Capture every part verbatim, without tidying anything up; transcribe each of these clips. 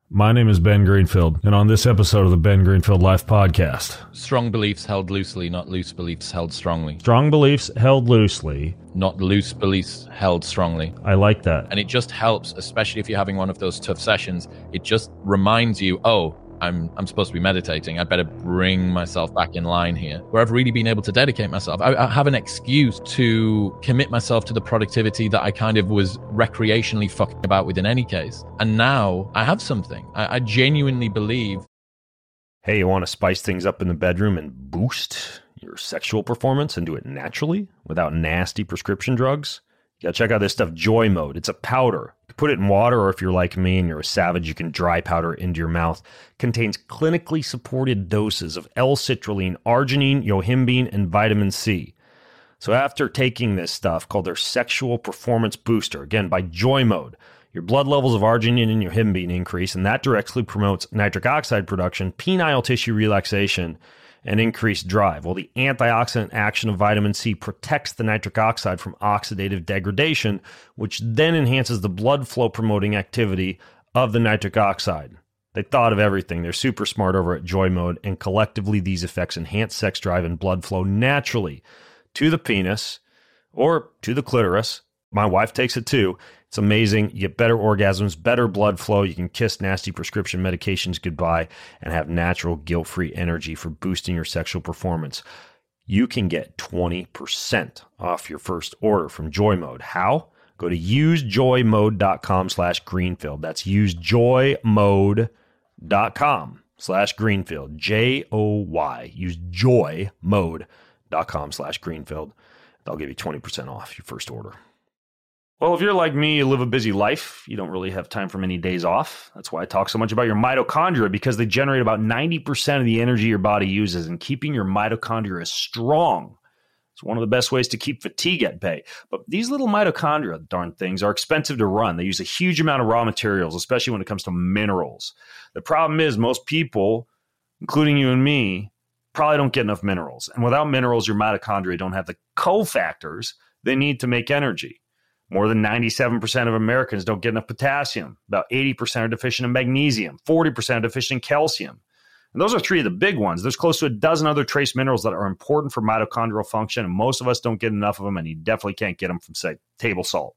My name is Ben Greenfield, and on this episode of the Ben Greenfield Life Podcast, strong beliefs held loosely, not loose beliefs held strongly. Strong beliefs held loosely, not loose beliefs held strongly. I like that. And it just helps, especially if you're having one of those tough sessions. It just reminds you, oh, I'm I'm supposed to be meditating. I better bring myself back in line here. Where I've really been able to dedicate myself. I, I have an excuse to commit myself to the productivity that I kind of was recreationally fucking about with in any case. And now I have something. I, I genuinely believe. Hey, you want to spice things up in the bedroom and boost your sexual performance and do it naturally without nasty prescription drugs? You gotta check out this stuff, Joy Mode. It's a powder. You can put it in water, or if you're like me and you're a savage, you can dry powder it into your mouth. Contains clinically supported doses of L-citrulline, arginine, yohimbine, and vitamin C. So after taking this stuff, called their Sexual Performance Booster, again, by Joy Mode, your blood levels of arginine and yohimbine increase, and that directly promotes nitric oxide production, penile tissue relaxation, and increased drive. Well, the antioxidant action of vitamin C protects the nitric oxide from oxidative degradation, which then enhances the blood flow promoting activity of the nitric oxide. They thought of everything. They're super smart over at Joy Mode, and collectively these effects enhance sex drive and blood flow naturally to the penis or to the clitoris. My wife takes it too. It's amazing. You get better orgasms, better blood flow. You can kiss nasty prescription medications goodbye and have natural guilt-free energy for boosting your sexual performance. You can get twenty percent off your first order from Joy Mode. How? Go to usejoymode.com slash Greenfield. That's usejoymode.com slash Greenfield. J O Y. Usejoymode.com slash Greenfield. They'll give you twenty percent off your first order. Well, if you're like me, you live a busy life, you don't really have time for many days off. That's why I talk so much about your mitochondria, because they generate about ninety percent of the energy your body uses, and keeping your mitochondria strong. It's one of the best ways to keep fatigue at bay. But these little mitochondria, darn things, are expensive to run. They use a huge amount of raw materials, especially when it comes to minerals. The problem is most people, including you and me, probably don't get enough minerals. And without minerals, your mitochondria don't have the cofactors they need to make energy. More than ninety-seven percent of Americans don't get enough potassium. About eighty percent are deficient in magnesium. forty percent are deficient in calcium. And those are three of the big ones. There's close to a dozen other trace minerals that are important for mitochondrial function, and most of us don't get enough of them, and you definitely can't get them from, say, table salt.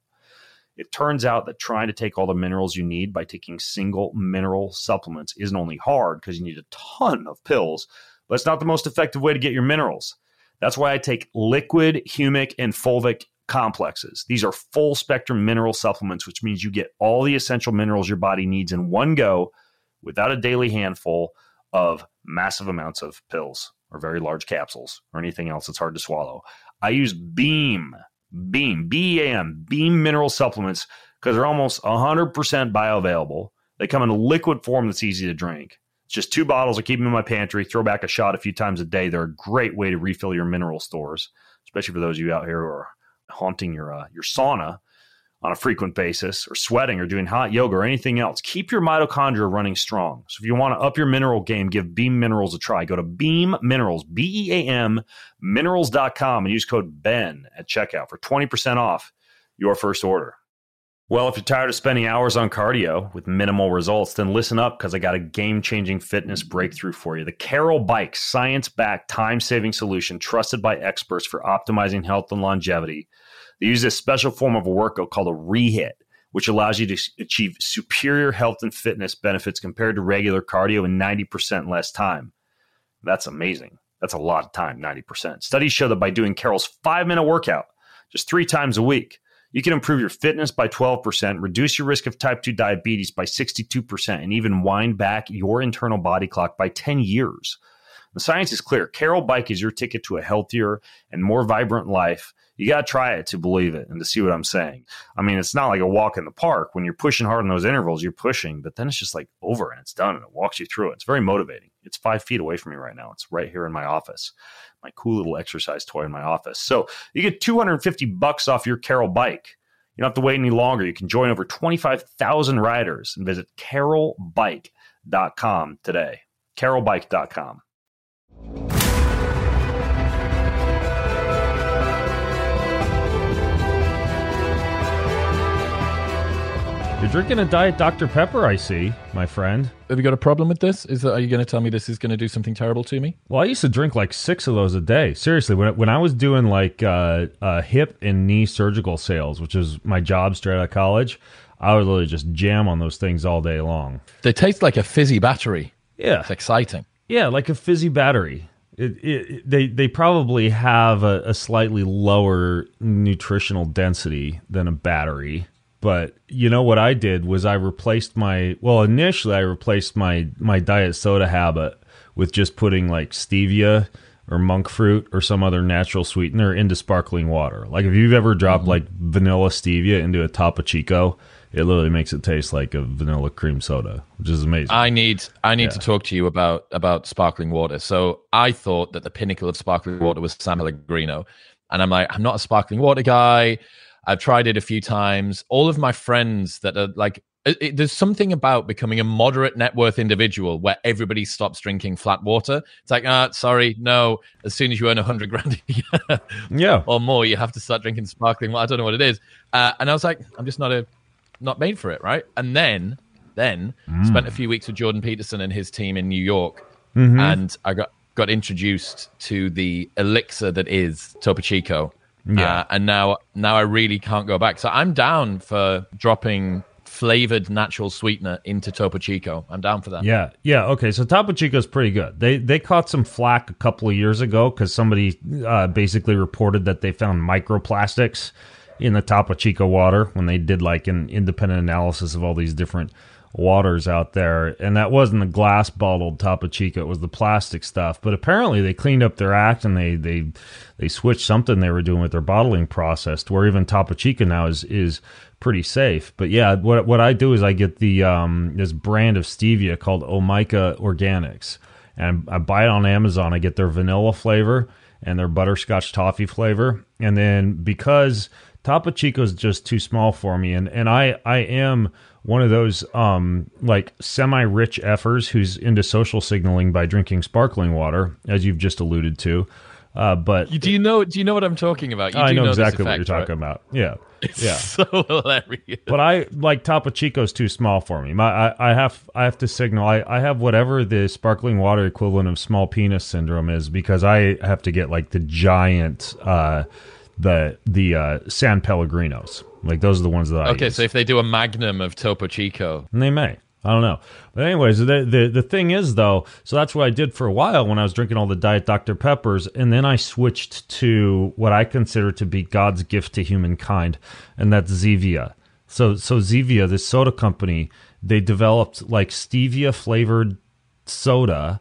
It turns out that trying to take all the minerals you need by taking single mineral supplements isn't only hard because you need a ton of pills, but it's not the most effective way to get your minerals. That's why I take liquid, humic, and fulvic complexes. These are full spectrum mineral supplements, which means you get all the essential minerals your body needs in one go without a daily handful of massive amounts of pills or very large capsules or anything else that's hard to swallow. I use Beam, Beam, B E A M, Beam mineral supplements because they're almost one hundred percent bioavailable. They come in a liquid form that's easy to drink. It's just two bottles. I keep them in my pantry, throw back a shot a few times a day. They're a great way to refill your mineral stores, especially for those of you out here who are haunting your uh, your sauna on a frequent basis, or sweating, or doing hot yoga, or anything else. Keep your mitochondria running strong. So if you want to up your mineral game, give Beam Minerals a try. Go to Beam Minerals, B E A M, minerals dot com, and use code BEN at checkout for twenty percent off your first order. Well, if you're tired of spending hours on cardio with minimal results, then listen up, because I got a game-changing fitness breakthrough for you. The Carol Bike, science-backed, time-saving solution trusted by experts for optimizing health and longevity. They use this special form of a workout called a rehit, which allows you to achieve superior health and fitness benefits compared to regular cardio in ninety percent less time. That's amazing. That's a lot of time, ninety percent. Studies show that by doing Carol's five-minute workout just three times a week, you can improve your fitness by twelve percent, reduce your risk of type two diabetes by sixty-two percent, and even wind back your internal body clock by ten years. The science is clear. Carol Bike is your ticket to a healthier and more vibrant life. You got to try it to believe it and to see what I'm saying. I mean, it's not like a walk in the park. When you're pushing hard in those intervals, you're pushing, but then it's just like over and it's done and it walks you through it. It's very motivating. It's five feet away from me right now. It's right here in my office, my cool little exercise toy in my office. So you get two hundred fifty bucks off your Carol Bike. You don't have to wait any longer. You can join over twenty-five thousand riders and visit carol bike dot com today. carol bike dot com. You're drinking a Diet Doctor Pepper, I see, my friend. Have you got a problem with this? Is that, are you going to tell me this is going to do something terrible to me? Well, I used to drink like six of those a day. Seriously, when when I was doing like uh, uh, hip and knee surgical sales, which is my job straight out of college, I would literally just jam on those things all day long. They taste like a fizzy battery. Yeah. It's exciting. Yeah, like a fizzy battery. It, it, they they probably have a, a slightly lower nutritional density than a battery. But you know what I did was I replaced my, well, initially I replaced my, my diet soda habit with just putting like stevia or monk fruit or some other natural sweetener into sparkling water. Like if you've ever dropped mm-hmm. like vanilla stevia into a Topo Chico, it literally makes it taste like a vanilla cream soda, which is amazing. I need I need yeah. to talk to you about, about sparkling water. So I thought that the pinnacle of sparkling water was San Pellegrino. And I'm like, I'm not a sparkling water guy. I've tried it a few times. All of my friends that are like, it, it, there's something about becoming a moderate net worth individual where everybody stops drinking flat water. It's like, ah, sorry, no. As soon as you earn a hundred grand a year yeah. or more, you have to start drinking sparkling water. I don't know what it is. Uh, and I was like, I'm just not a, not made for it, right? And then, then mm. spent a few weeks with Jordan Peterson and his team in New York, mm-hmm. and I got got introduced to the elixir that is Topo Chico. Yeah, uh, and now now I really can't go back. So I'm down for dropping flavored natural sweetener into Topo Chico. I'm down for that. Yeah, yeah. Okay, so Topo Chico's pretty good. They they caught some flack a couple of years ago because somebody uh, basically reported that they found microplastics in the Topo Chico water when they did like an independent analysis of all these different waters out there, and that wasn't the glass bottled Topo Chico, it was the plastic stuff. But apparently they cleaned up their act and they they they switched something they were doing with their bottling process to where even Topo Chico now is is pretty safe. But yeah, what what I do is I get the um this brand of stevia called Omica Organics, and I buy it on Amazon. I get their vanilla flavor and their butterscotch toffee flavor, and then because Topo Chico is just too small for me, and and I I am one of those um like semi-rich effers who's into social signaling by drinking sparkling water, as you've just alluded to. Uh, but do you know? Do you know what I'm talking about? You I do know, know exactly effect, what you're talking right? about. Yeah, it's yeah, so hilarious. But I like Topo Chico's too small for me. My I, I have I have to signal. I, I have whatever the sparkling water equivalent of small penis syndrome is because I have to get like the giant uh the the uh, San Pellegrinos. Like those are the ones that I okay, use. so if they do a magnum of Topo Chico. And they may. I don't know. But anyways, the, the the thing is, though, so that's what I did for a while when I was drinking all the Diet Doctor Peppers, and then I switched to what I consider to be God's gift to humankind, and that's Zevia. So, so Zevia, this soda company, they developed like stevia-flavored soda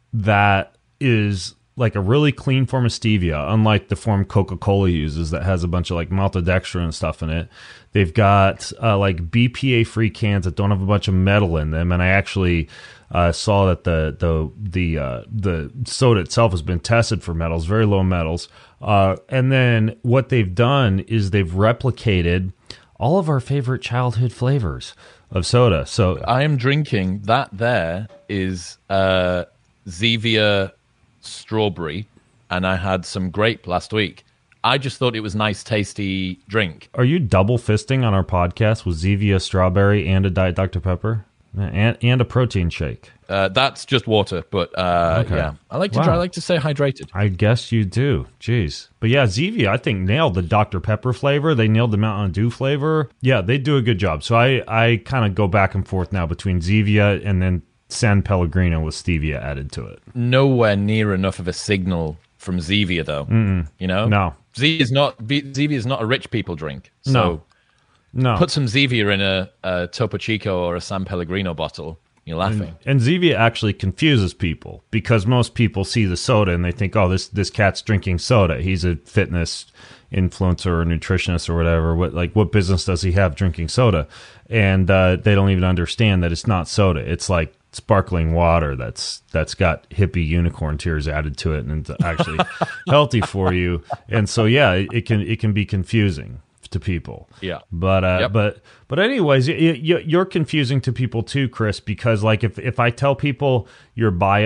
that is like a really clean form of stevia, unlike the form Coca-Cola uses that has a bunch of like maltodextrin and stuff in it. They've got uh, like B P A-free cans that don't have a bunch of metal in them, and I actually uh, saw that the the the uh, the soda itself has been tested for metals, very low metals. Uh, and then what they've done is they've replicated all of our favorite childhood flavors of soda. So I am drinking that. There is uh, Zevia strawberry, and I had some grape last week. I just thought it was nice, tasty drink. Are you double fisting on our podcast with Zevia strawberry and a Diet Doctor Pepper and and a protein shake? Uh, that's just water, but uh, okay. yeah, I like to wow. try. I like to stay hydrated. I guess you do. Jeez, but yeah, Zevia I think nailed the Doctor Pepper flavor. They nailed the Mountain Dew flavor. Yeah, they do a good job. So I I kind of go back and forth now between Zevia and then San Pellegrino with stevia added to it. Nowhere near enough of a signal from Zevia, though. Mm-mm. You know, no, Zevia is not Zevia is not a rich people drink. So no, no. Put some Zevia in a, a Topo Chico or a San Pellegrino bottle. You're laughing. And, and Zevia actually confuses people because most people see the soda and they think, "Oh, this this cat's drinking soda. He's a fitness influencer or nutritionist or whatever. What like what business does he have drinking soda?" And uh, they don't even understand that it's not soda. It's like sparkling water that's that's got hippie unicorn tears added to it, and it's actually healthy for you. And so yeah, it, it can it can be confusing to people. Yeah, but uh, yep. but but anyways, you, you, you're confusing to people too, Chris, because like if if I tell people your bio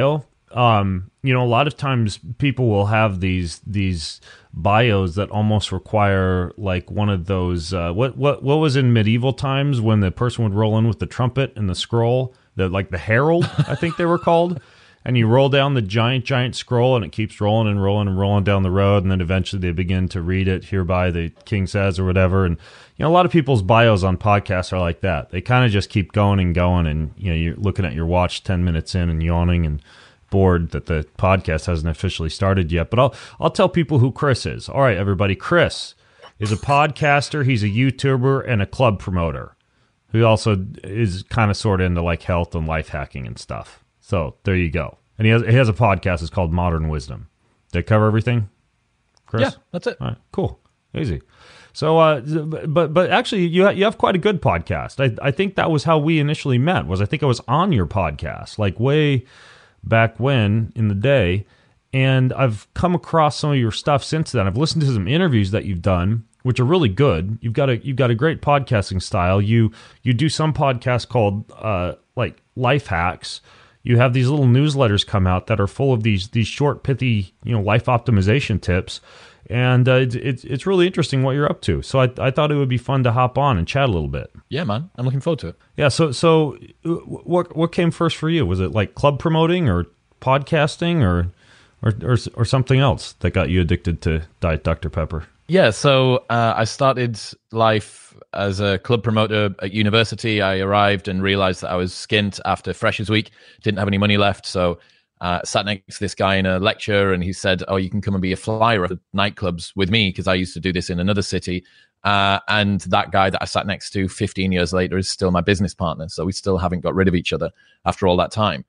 um, you know, a lot of times people will have these these bios that almost require like one of those. Uh, what what what was in medieval times when the person would roll in with the trumpet and the scroll, the like the herald, I think they were called. And you roll down the giant, giant scroll, and it keeps rolling and rolling and rolling down the road. And then eventually they begin to read it. Hereby the king says, or whatever. And you know, a lot of people's bios on podcasts are like that. They kind of just keep going and going. And you know, you're looking at your watch ten minutes in and yawning and bored that the podcast hasn't officially started yet. But I'll I'll tell people who Chris is. All right, everybody. Chris is a podcaster. He's a YouTuber and a club promoter who also is kind of sort of into like health and life hacking and stuff. So there you go. And he has he has a podcast. It's called Modern Wisdom. Did I cover everything, Chris? Yeah, that's it. All right, cool. Easy. So, uh, but but actually, you ha- you have quite a good podcast. I I think that was how we initially met. Was I think I was on your podcast like way back when in the day, and I've come across some of your stuff since then. I've listened to some interviews that you've done, which are really good. You've got a you've got a great podcasting style. You you do some podcasts called uh, like life hacks. You have these little newsletters come out that are full of these these short, pithy, you know, life optimization tips, and uh, it's, it's it's really interesting what you're up to. So I I thought it would be fun to hop on and chat a little bit. Yeah, man, I'm looking forward to it. Yeah. So so what what came first for you? Was it like club promoting or podcasting or or or, or something else that got you addicted to Diet Doctor Pepper? Yeah, so uh, I started life as a club promoter at university. I arrived and realized that I was skint after Freshers Week, didn't have any money left. So uh, sat next to this guy in a lecture, and he said, oh, you can come and be a flyer at nightclubs with me, because I used to do this in another city. Uh, and that guy that I sat next to fifteen years later is still my business partner. So we still haven't got rid of each other after all that time.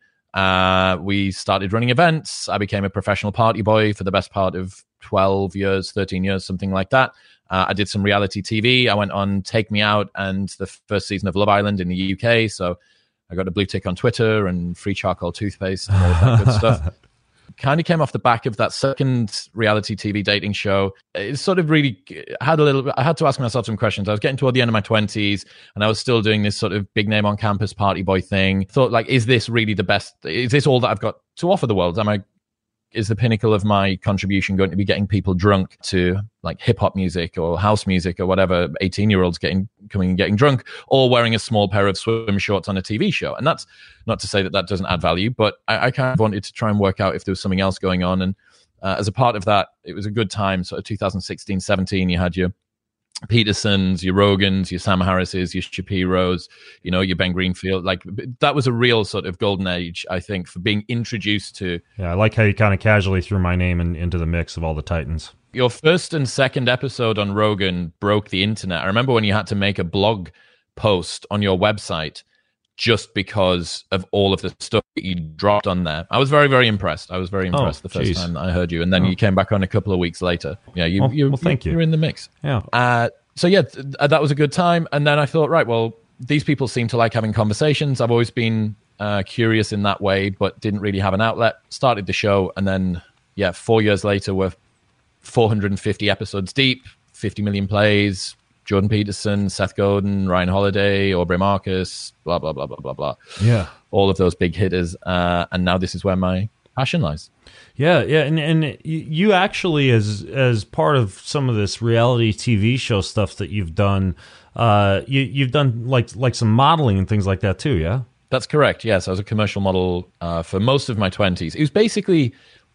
Uh, we started running events. I became a professional party boy for the best part of twelve years, thirteen years, something like that. Uh, I did some reality T V. I went on Take Me Out and the first season of Love Island in the U K. So I got a blue tick on Twitter and free charcoal toothpaste and all of that good stuff. Kind of came off the back of that second reality T V dating show. It sort of really had a little, I had to ask myself some questions. I was getting toward the end of my twenties and I was still doing this sort of big name on campus party boy thing. Thought like, is this really the best? Is this all that I've got to offer the world? Am I, is the pinnacle of my contribution going to be getting people drunk to like hip hop music or house music or whatever, eighteen year olds getting, coming and getting drunk, or wearing a small pair of swim shorts on a T V show? And that's not to say that that doesn't add value, but I, I kind of wanted to try and work out if there was something else going on. And uh, as a part of that, it was a good time. So twenty sixteen, seventeen, you had your Petersons, your Rogans, your Sam Harrises, your Shapiros, you know, your Ben Greenfield. Like that was a real sort of golden age, I think, for being introduced to. Yeah, I like how you kind of casually threw my name in, into the mix of all the Titans. Your first and second episode on Rogan broke the internet. I remember when you had to make a blog post on your website just because of all of the stuff that you dropped on there. I was very, very impressed. I was very impressed oh, the first geez. time I heard you. And then oh. you came back on a couple of weeks later. Yeah, you, well, you, well, thank you. You're in the mix. Yeah. Uh, so, yeah, th- that was a good time. And then I thought, right, well, these people seem to like having conversations. I've always been uh, curious in that way, but didn't really have an outlet. Started the show. And then, yeah, four years later, we're four hundred fifty episodes deep, fifty million plays. Jordan Peterson, Seth Godin, Ryan Holiday, Aubrey Marcus, blah, blah, blah, blah, blah, blah. Yeah. All of those big hitters. Uh, and now this is where my passion lies. Yeah, yeah. And and you actually, as as part of some of this reality T V show stuff that you've done, uh, you, you've done like like some modeling and things like that too, yeah? That's correct, yes. I was a commercial model uh, for most of my twenties. It was basically,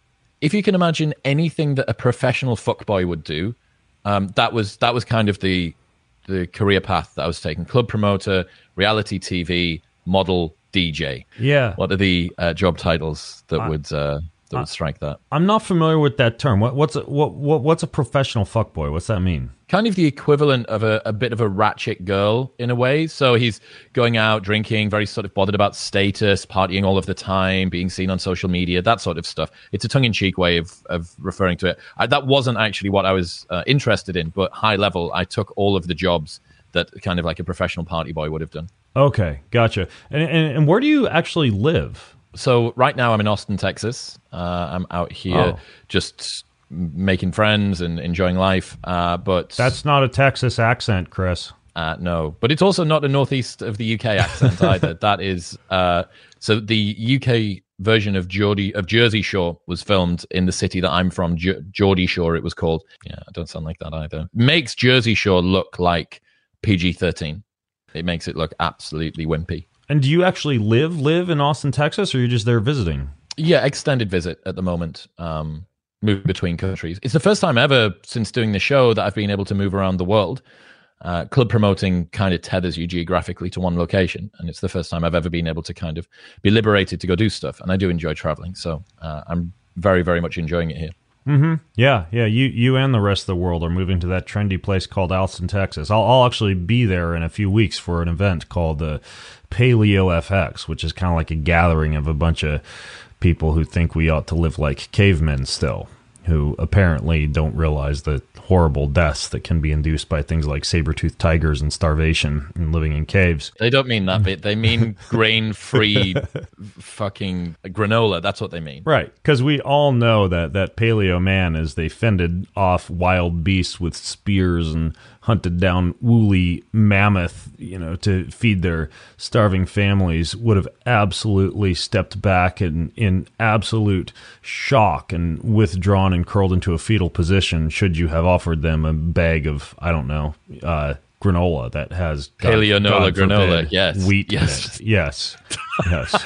if you can imagine anything that a professional fuckboy would do, um, that was that was kind of the... the career path that I was taking. Club promoter, reality T V, model, D J. Yeah. What are the uh, job titles that I, would uh, that I, would strike that? I'm not familiar with that term. What, what's a, what, what what's a professional fuckboy? What's that mean? Kind of the equivalent of a, a bit of a ratchet girl in a way. So he's going out, drinking, very sort of bothered about status, partying all of the time, being seen on social media, that sort of stuff. It's a tongue-in-cheek way of, of referring to it. I, that wasn't actually what I was uh, interested in, but high level, I took all of the jobs that kind of like a professional party boy would have done. Okay, gotcha. And, and, and where do you actually live? So right now I'm in Austin, Texas. Uh, I'm out here oh. just making friends and enjoying life. Uh, but that's not a Texas accent, Chris. Uh, no, but it's also not a northeast of the U K accent either. That is, uh, so the U K version of Geordie of Jersey Shore was filmed in the city that I'm from, Ge- Geordie Shore it was called. Yeah, I don't sound like that either. Makes Jersey Shore look like P G thirteen. It makes it look absolutely wimpy. And do you actually live live in Austin, Texas, or are you just there visiting? Yeah, extended visit at the moment. Um, move between countries. It's the first time ever since doing the show that I've been able to move around the world. Uh, club promoting kind of tethers you geographically to one location, and it's the first time I've ever been able to kind of be liberated to go do stuff. And I do enjoy traveling, so uh, I'm very, very much enjoying it here. Mm-hmm. Yeah, yeah. You you and the rest of the world are moving to that trendy place called Austin, Texas. I'll, I'll actually be there in a few weeks for an event called the Paleo F X, which is kind of like a gathering of a bunch of people who think we ought to live like cavemen still, who apparently don't realize the horrible deaths that can be induced by things like saber-toothed tigers and starvation and living in caves. They don't mean that bit. They mean grain-free fucking granola. That's what they mean. Right, because we all know that, that paleo man, as they fended off wild beasts with spears and hunted down woolly mammoth, you know, to feed their starving families, would have absolutely stepped back in, in absolute shock and withdrawn and curled into a fetal position should you have offered them a bag of, I don't know, uh, granola that has God, Paleonola God granola, forbid, yes. wheat Yes. in it. Yes. Yes.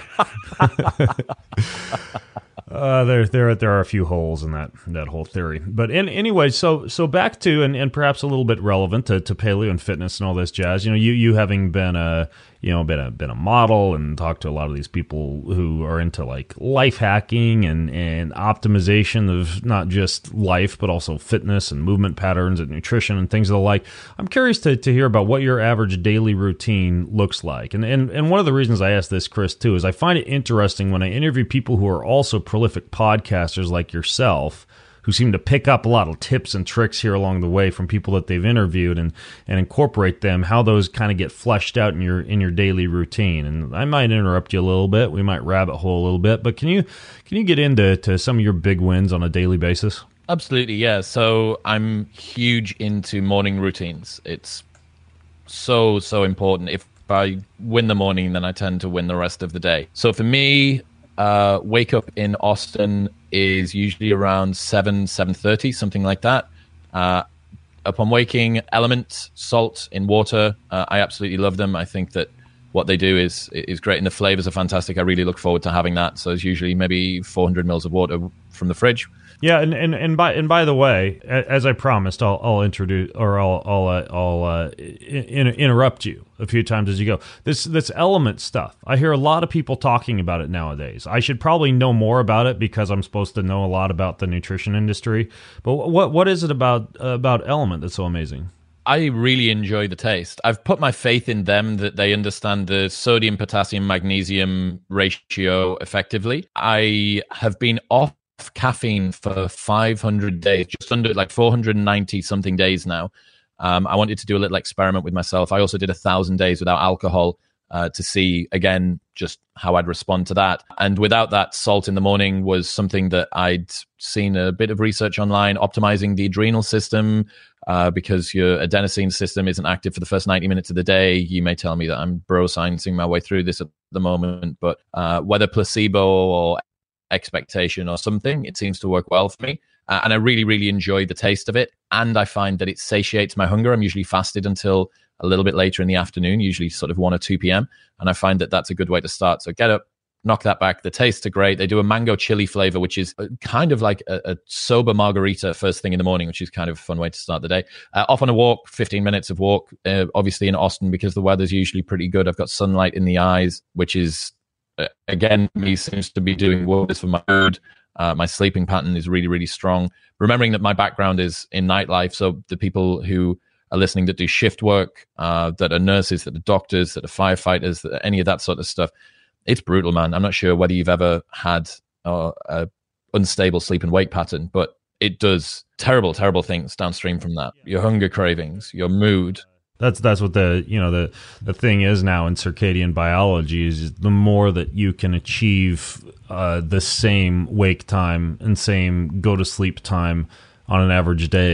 Uh, there, there, there are a few holes in that that whole theory. But in, anyway, so so back to and, and perhaps a little bit relevant to, to paleo and fitness and all this jazz. You know, you, you having been a you know been a been a model and talked to a lot of these people who are into like life hacking and, and optimization of not just life but also fitness and movement patterns and nutrition and things of the like. I'm curious to, to hear about what your average daily routine looks like. And, and and one of the reasons I ask this, Chris, too, is I find it interesting when I interview people who are also prolific podcasters like yourself, who seem to pick up a lot of tips and tricks here along the way from people that they've interviewed and, and incorporate them, how those kind of get fleshed out in your in your daily routine. And I might interrupt you a little bit. We might rabbit hole a little bit, but can you can you get into to some of your big wins on a daily basis? Absolutely, yeah. So I'm huge into morning routines. It's so, so important. If I win the morning, then I tend to win the rest of the day. So for me, uh, wake up in Austin is usually around seven, seven thirty, something like that. Uh, upon waking, Element, salt in water. Uh, I absolutely love them. I think that what they do is is great, and the flavors are fantastic. I really look forward to having that. So it's usually maybe four hundred mils of water from the fridge. Yeah, and, and, and by and by the way, as I promised, I'll I'll introduce or I'll I'll uh, I'll uh, in, interrupt you a few times as you go. This this Element stuff, I hear a lot of people talking about it nowadays. I should probably know more about it because I'm supposed to know a lot about the nutrition industry. But what what is it about uh, about Element that's so amazing? I really enjoy the taste. I've put my faith in them that they understand the sodium, potassium, magnesium ratio effectively. I have been off caffeine for five hundred days, just under like four hundred ninety something days now. Um, I wanted to do a little experiment with myself. I also did a thousand days without alcohol uh, to see, again, just how I'd respond to that. And without that, salt in the morning was something that I'd seen a bit of research online, optimizing the adrenal system, uh, because your adenosine system isn't active for the first ninety minutes of the day. You may tell me that I'm bro-sciencing my way through this at the moment, but uh, whether placebo or expectation or something, it seems to work well for me. Uh, and I really, really enjoy the taste of it. And I find that it satiates my hunger. I'm usually fasted until a little bit later in the afternoon, usually sort of one or two p.m. And I find that that's a good way to start. So get up, knock that back. The tastes are great. They do a mango chili flavor, which is kind of like a, a sober margarita first thing in the morning, which is kind of a fun way to start the day. Uh, off on a walk, fifteen minutes of walk, uh, obviously in Austin, because the weather's usually pretty good. I've got sunlight in the eyes, which is, uh, again, me seems to be doing wonders for my mood. Uh, my sleeping pattern is really, really strong. Remembering that my background is in nightlife, so the people who are listening that do shift work, uh, that are nurses, that are doctors, that are firefighters, that are any of that sort of stuff, it's brutal, man. I'm not sure whether you've ever had uh, a unstable sleep and wake pattern, but it does terrible, terrible things downstream from that. Your hunger cravings, your mood. That's that's what the you know the the thing is now in circadian biology is the more that you can achieve uh, the same wake time and same go to sleep time on an average day,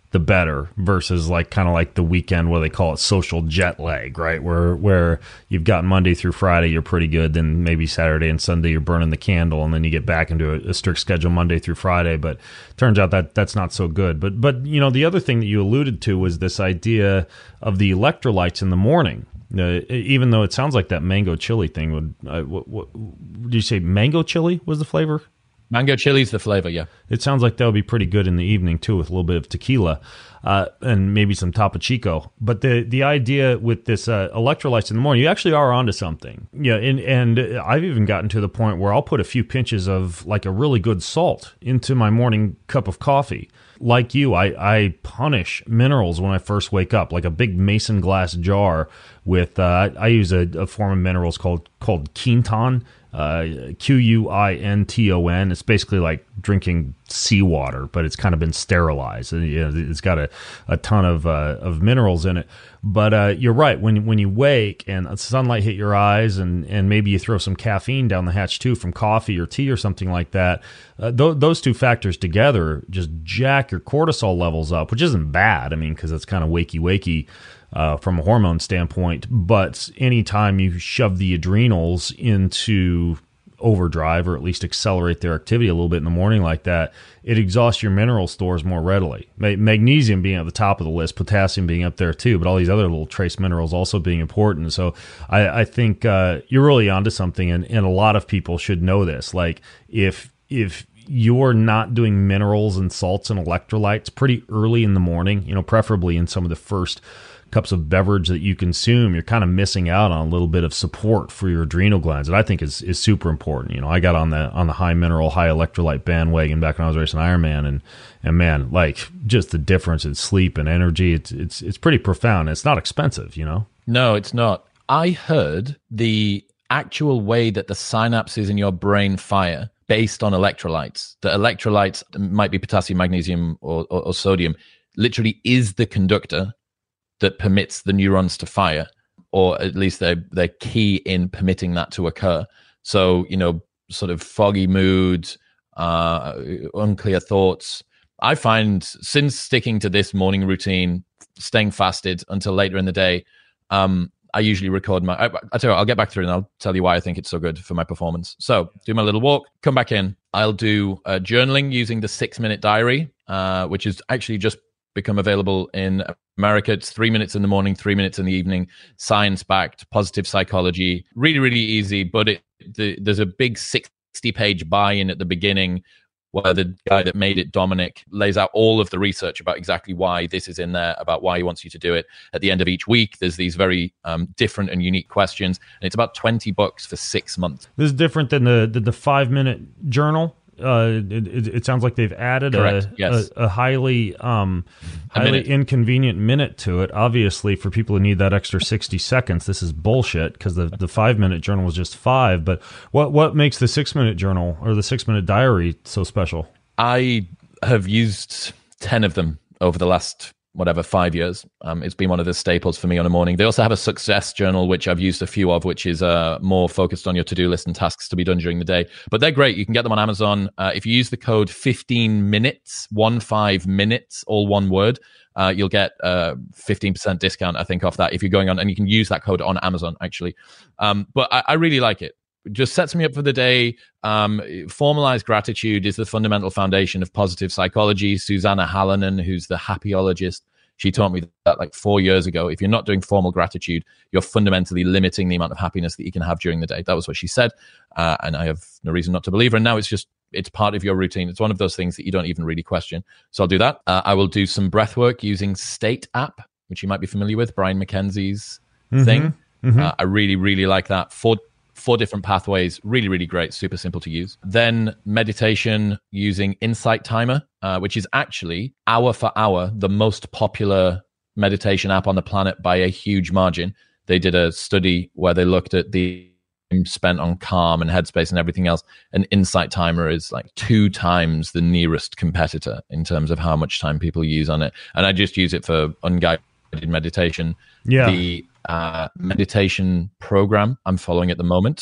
the better, versus like kind of like the weekend where they call it social jet lag, right? Where where you've got Monday through Friday, you're pretty good. Then maybe Saturday and Sunday, you're burning the candle, and then you get back into a, a strict schedule Monday through Friday. But turns out that that's not so good. But but you know, the other thing that you alluded to was this idea of the electrolytes in the morning. Uh, even though it sounds like that mango chili thing would, uh, what, what, did you say mango chili was the flavor? Mango chili is the flavor, yeah. It sounds like that would be pretty good in the evening, too, with a little bit of tequila uh, and maybe some Topo Chico. But the the idea with this uh, electrolytes in the morning, you actually are onto something. Yeah, and, and I've even gotten to the point where I'll put a few pinches of like a really good salt into my morning cup of coffee. Like you, I, I punish minerals when I first wake up, like a big mason glass jar with, uh, I use a, a form of minerals called called Quinton. Uh, Q U I N T O N. It's basically like drinking seawater, but it's kind of been sterilized. You know, it's got a, a ton of uh, of minerals in it. But uh, you're right. When when you wake and sunlight hit your eyes, and, and maybe you throw some caffeine down the hatch too from coffee or tea or something like that, uh, th- those two factors together just jack your cortisol levels up, which isn't bad. I mean, because it's kind of wakey wakey. Uh, from a hormone standpoint, but anytime you shove the adrenals into overdrive, or at least accelerate their activity a little bit in the morning like that, it exhausts your mineral stores more readily. Ma- magnesium being at the top of the list, potassium being up there too, but all these other little trace minerals also being important. So I, I think uh, you're really onto something, and, and a lot of people should know this. Like if if you're not doing minerals and salts and electrolytes pretty early in the morning, you know, preferably in some of the first cups of beverage that you consume, you're kind of missing out on a little bit of support for your adrenal glands, that I think is is super important. You know, I got on the on the high mineral, high electrolyte bandwagon back when I was racing Ironman, and and man, like just the difference in sleep and energy, it's it's it's pretty profound. It's not expensive, you know. No, it's not. I heard the actual way that the synapses in your brain fire based on electrolytes. The electrolytes might be potassium, magnesium, or, or, or sodium. Literally, is the conductor that permits the neurons to fire, or at least they're, they're key in permitting that to occur. So, you know, sort of foggy moods, uh, unclear thoughts. I find since sticking to this morning routine, staying fasted until later in the day, um, I usually record my, I, I tell you what, I'll get back through and I'll tell you why I think it's so good for my performance. So do my little walk, come back in. I'll do uh, journaling using the six minute diary, uh, which is actually just become available in America. It's three minutes in the morning, three minutes in the evening, science-backed, positive psychology, really, really easy. But it, the, there's a big sixty-page buy-in at the beginning where the guy that made it, Dominic, lays out all of the research about exactly why this is in there, about why he wants you to do it. At the end of each week, there's these very um, different and unique questions, and it's about twenty bucks for six months. This is different than the the, the five-minute journal. Uh, it, it, it sounds like they've added a, yes. a, a highly um, a highly minute. inconvenient minute to it. Obviously, for people who need that extra sixty seconds, this is bullshit, because the, the five-minute journal was just five. But what what makes the six-minute journal or the six-minute diary so special? I have used ten of them over the last whatever, five years. Um, it's been one of the staples for me on a morning. They also have a success journal, which I've used a few of, which is uh, more focused on your to-do list and tasks to be done during the day. But they're great. You can get them on Amazon. Uh, if you use the code fifteen minutes, one five minutes, all one word, uh, you'll get a uh, fifteen percent discount, I think, off that if you're going on. And you can use that code on Amazon, actually. Um, but I, I really like it. It just sets me up for the day. Um, formalized gratitude is the fundamental foundation of positive psychology. Susanna Hallinan, who's the happyologist, she taught me that like four years ago. If you're not doing formal gratitude, you're fundamentally limiting the amount of happiness that you can have during the day. That was what she said. Uh, and I have no reason not to believe her. And now it's just, it's part of your routine. It's one of those things that you don't even really question. So I'll do that. Uh, I will do some breath work using State app, which you might be familiar with, Brian McKenzie's mm-hmm. thing. Mm-hmm. Uh, I really, really like that. Four, four different pathways, really, really great, super simple to use. Then meditation using Insight Timer, uh, which is actually hour for hour, the most popular meditation app on the planet by a huge margin. They did a study where they looked at the time spent on Calm and Headspace and everything else. And Insight Timer is like two times the nearest competitor in terms of how much time people use on it. And I just use it for unguided meditation. Yeah. The uh, meditation program I'm following at the moment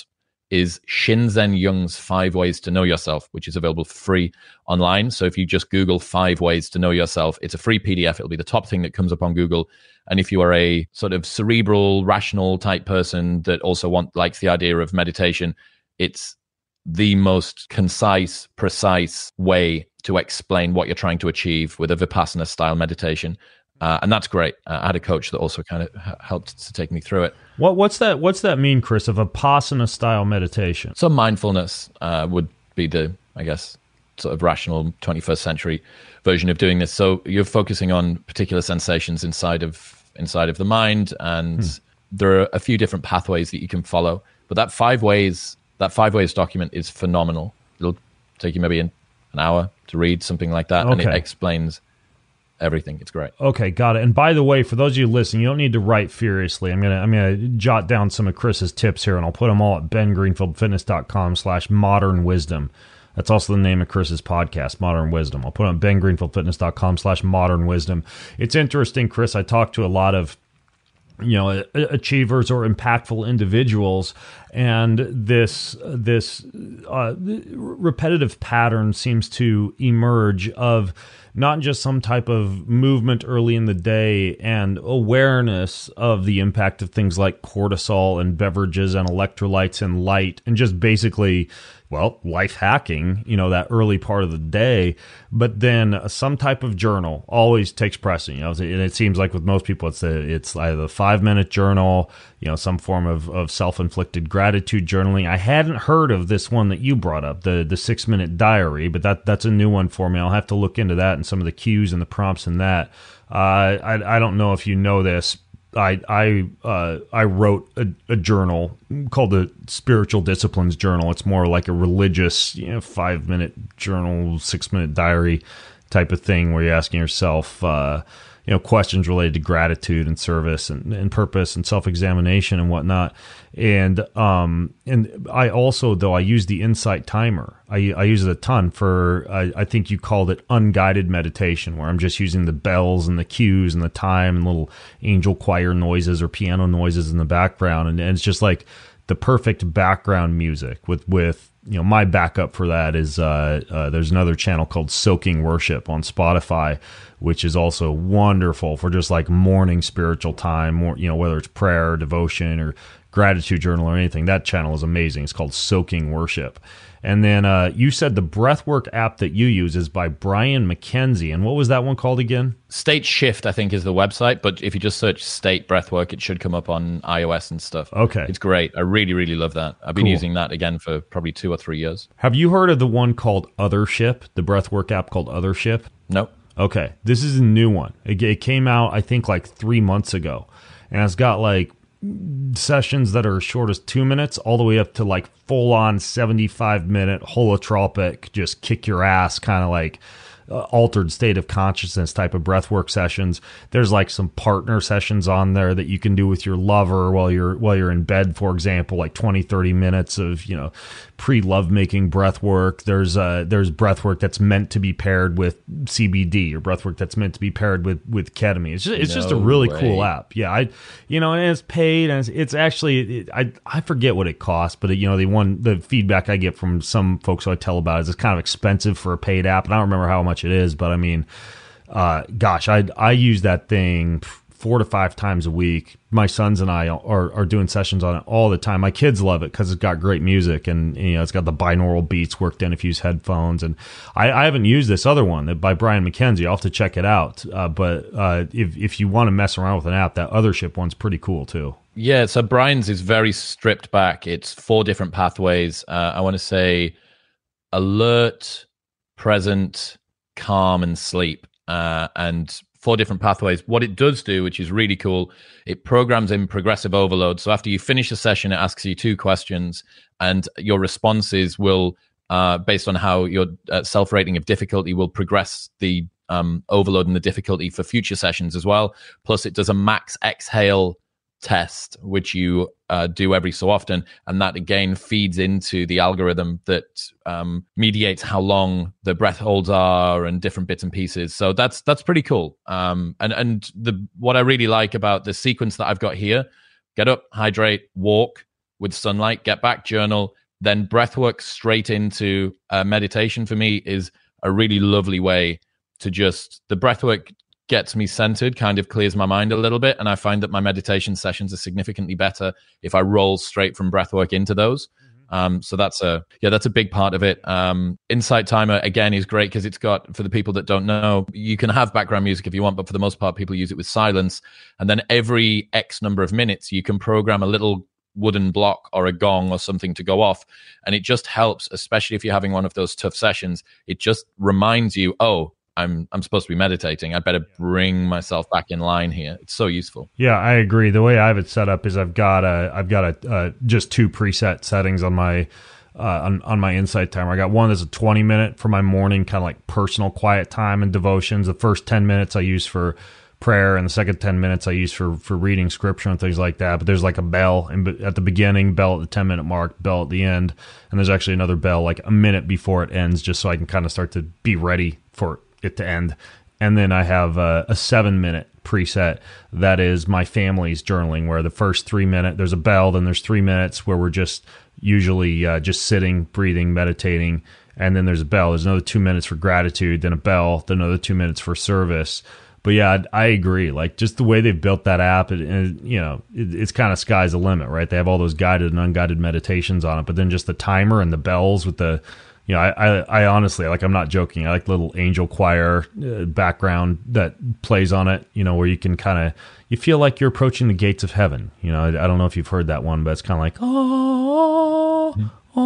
is Shinzen Young's Five Ways to Know Yourself, which is available for free online. So if you just Google Five Ways to Know Yourself, it's a free P D F. It'll be the top thing that comes up on Google. And if you are a sort of cerebral, rational type person that also want likes the idea of meditation, it's the most concise, precise way to explain what you're trying to achieve with a Vipassana style meditation. Uh, and that's great. Uh, I had a coach that also kind of h- helped to take me through it. What what's that? What's that mean, Chris? Of Vipassana style meditation? So mindfulness uh, would be the, I guess, sort of rational twenty-first century version of doing this. So you're focusing on particular sensations inside of inside of the mind, and hmm. there are a few different pathways that you can follow. But that five ways, that five ways document is phenomenal. It'll take you maybe an, an hour to read something like that, okay. and it explains everything. It's great. Okay, got it. And by the way, for those of you listening, you don't need to write furiously. I'm gonna I'm gonna jot down some of Chris's tips here, and I'll put them all at ben greenfield fitness dot com slash modern wisdom. That's also the name of Chris's podcast, Modern Wisdom. I'll put it on ben greenfield fitness dot com slash modern wisdom. It's interesting, Chris. I talked to a lot of you know achievers or impactful individuals, and this this uh, repetitive pattern seems to emerge of not just some type of movement early in the day and awareness of the impact of things like cortisol and beverages and electrolytes and light and just basically, well, life hacking, you know, that early part of the day. But then some type of journal always takes precedent. You know, and it seems like with most people, it's a, it's either a five minute journal, you know, some form of, of self-inflicted gratitude journaling. I hadn't heard of this one that you brought up, the the six minute diary, but that that's a new one for me. I'll have to look into that and some of the cues and the prompts in that. Uh, I I don't know if you know this. I I uh, I wrote a, a journal called the Spiritual Disciplines Journal. It's more like a religious, you know, five minute journal, six minute diary type of thing where you're asking yourself, uh, you know, questions related to gratitude and service and, and purpose and self examination and whatnot. And um and I also though I use the Insight Timer. I I use it a ton for I, I think you called it unguided meditation, where I'm just using the bells and the cues and the time and little angel choir noises or piano noises in the background, and, and it's just like the perfect background music with with you know my backup for that is uh, uh there's another channel called Soaking Worship on Spotify, which is also wonderful for just like morning spiritual time, more you know whether it's prayer or devotion or gratitude journal or anything. That channel is amazing. It's called Soaking Worship. And then uh, you said the breathwork app that you use is by Brian McKenzie. And what was that one called again? State Shift, I think, is the website. But if you just search State Breathwork, it should come up on iOS and stuff. Okay. It's great. I really, really love that. I've been Cool. using that again for probably two or three years. Have you heard of the one called Othership, the breathwork app called Othership? No. Okay. This is a new one. It, it came out, I think, like three months ago. And it's got like sessions that are as short as two minutes all the way up to like full on seventy-five minute holotropic, just kick your ass kind of like uh, altered state of consciousness type of breathwork sessions. There's like some partner sessions on there that you can do with your lover while you're while you're in bed, for example, like twenty, thirty minutes of, you know, pre-love making breath work. There's uh there's breath work that's meant to be paired with C B D, or breath work that's meant to be paired with with ketamine. It's just, it's no just a really way. cool app. Yeah, I you know, and it's paid, and it's, it's actually it, I I forget what it costs, but it, you know, the one the feedback I get from some folks who I tell about it is it's kind of expensive for a paid app, and I don't remember how much it is, but I mean, uh gosh, I I use that thing four to five times a week. My sons and I are, are doing sessions on it all the time. My kids love it because it's got great music, and you know it's got the binaural beats worked in if you use headphones. And I, I haven't used this other one by Brian McKenzie. I'll have to check it out. Uh, but uh, if if you want to mess around with an app, that Othership one's pretty cool too. Yeah, so Brian's is very stripped back. It's four different pathways. Uh, I want to say alert, present, calm, and sleep. Uh, and four different pathways. What it does do, which is really cool, it programs in progressive overload. So after you finish a session, it asks you two questions, and your responses will, uh, based on how your uh, self-rating of difficulty, will progress the um, overload and the difficulty for future sessions as well. Plus, it does a max exhale test, which you uh, do every so often, and that again feeds into the algorithm that um, mediates how long the breath holds are and different bits and pieces. So that's that's pretty cool. Um, and and the what I really like about the sequence that I've got here: get up, hydrate, walk, with sunlight, get back, journal, then breathwork straight into uh, meditation for me is a really lovely way to just, the breathwork gets me centered, kind of clears my mind a little bit. And I find that my meditation sessions are significantly better if I roll straight from breathwork into those. Um, so that's a, yeah, that's a big part of it. Um, Insight Timer, again, is great because it's got, for the people that don't know, you can have background music if you want, but for the most part, people use it with silence. And then every X number of minutes, you can program a little wooden block or a gong or something to go off. And it just helps, especially if you're having one of those tough sessions. It just reminds you, oh, I'm I'm supposed to be meditating. I better bring myself back in line here. It's so useful. Yeah, I agree. The way I have it set up is I've got a I've got a uh, just two preset settings on my uh, on on my Insight Timer. I got one that's a twenty minute for my morning kind of like personal quiet time and devotions. The first ten minutes I use for prayer, and the second ten minutes I use for for reading scripture and things like that. But there's like a bell in, at the beginning, bell at the ten minute mark, bell at the end, and there's actually another bell like a minute before it ends, just so I can kind of start to be ready for it to end. And then I have a, a seven minute preset that is my family's journaling, where the first three minute there's a bell, then there's three minutes where we're just usually uh, just sitting, breathing, meditating, and then there's a bell. There's another two minutes for gratitude, then a bell, then another two minutes for service. But yeah, I, I agree. Like just the way they've built that app, it, it, you know, it, it's kind of sky's the limit, right? They have all those guided and unguided meditations on it, but then just the timer and the bells with the, you know, I, I, I honestly, like, I'm not joking. I like little angel choir uh, background that plays on it, you know, where you can kind of, you feel like you're approaching the gates of heaven. You know, I, I don't know if you've heard that one, but it's kind of like, oh,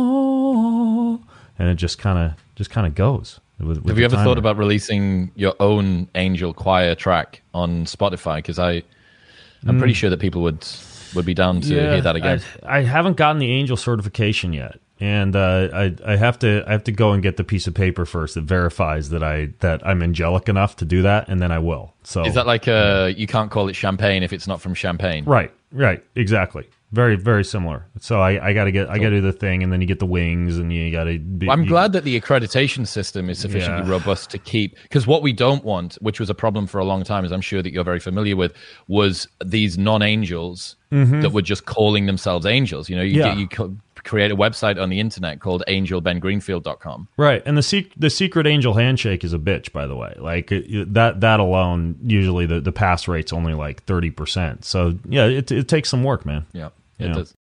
oh, and it just kind of, just kind of goes. With, with Have you ever timer. thought about releasing your own angel choir track on Spotify? Because I, I'm pretty sure that people would would be down to Yeah, hear that again. I, I haven't gotten the angel certification yet. And uh, I I have to I have to go and get the piece of paper first that verifies that I that I'm angelic enough to do that, and then I will. So is that like uh you can't call it champagne if it's not from Champagne? Right, right, exactly. Very very similar. So I, I got to get I got to do the thing, and then you get the wings, and you got to. Well, I'm glad that the accreditation system is sufficiently Yeah. robust to keep, because what we don't want, which was a problem for a long time, as I'm sure that you're very familiar with, was these non-angels Mm-hmm. that were just calling themselves angels. You know, you Yeah. get you. Co- create a website on the internet called angel ben greenfield dot com. Right, and the sec- the secret angel handshake is a bitch, by the way. Like it, that that alone, usually the, the pass rate's only like thirty percent. So yeah, it it takes some work, man. Yeah, it Yeah. does.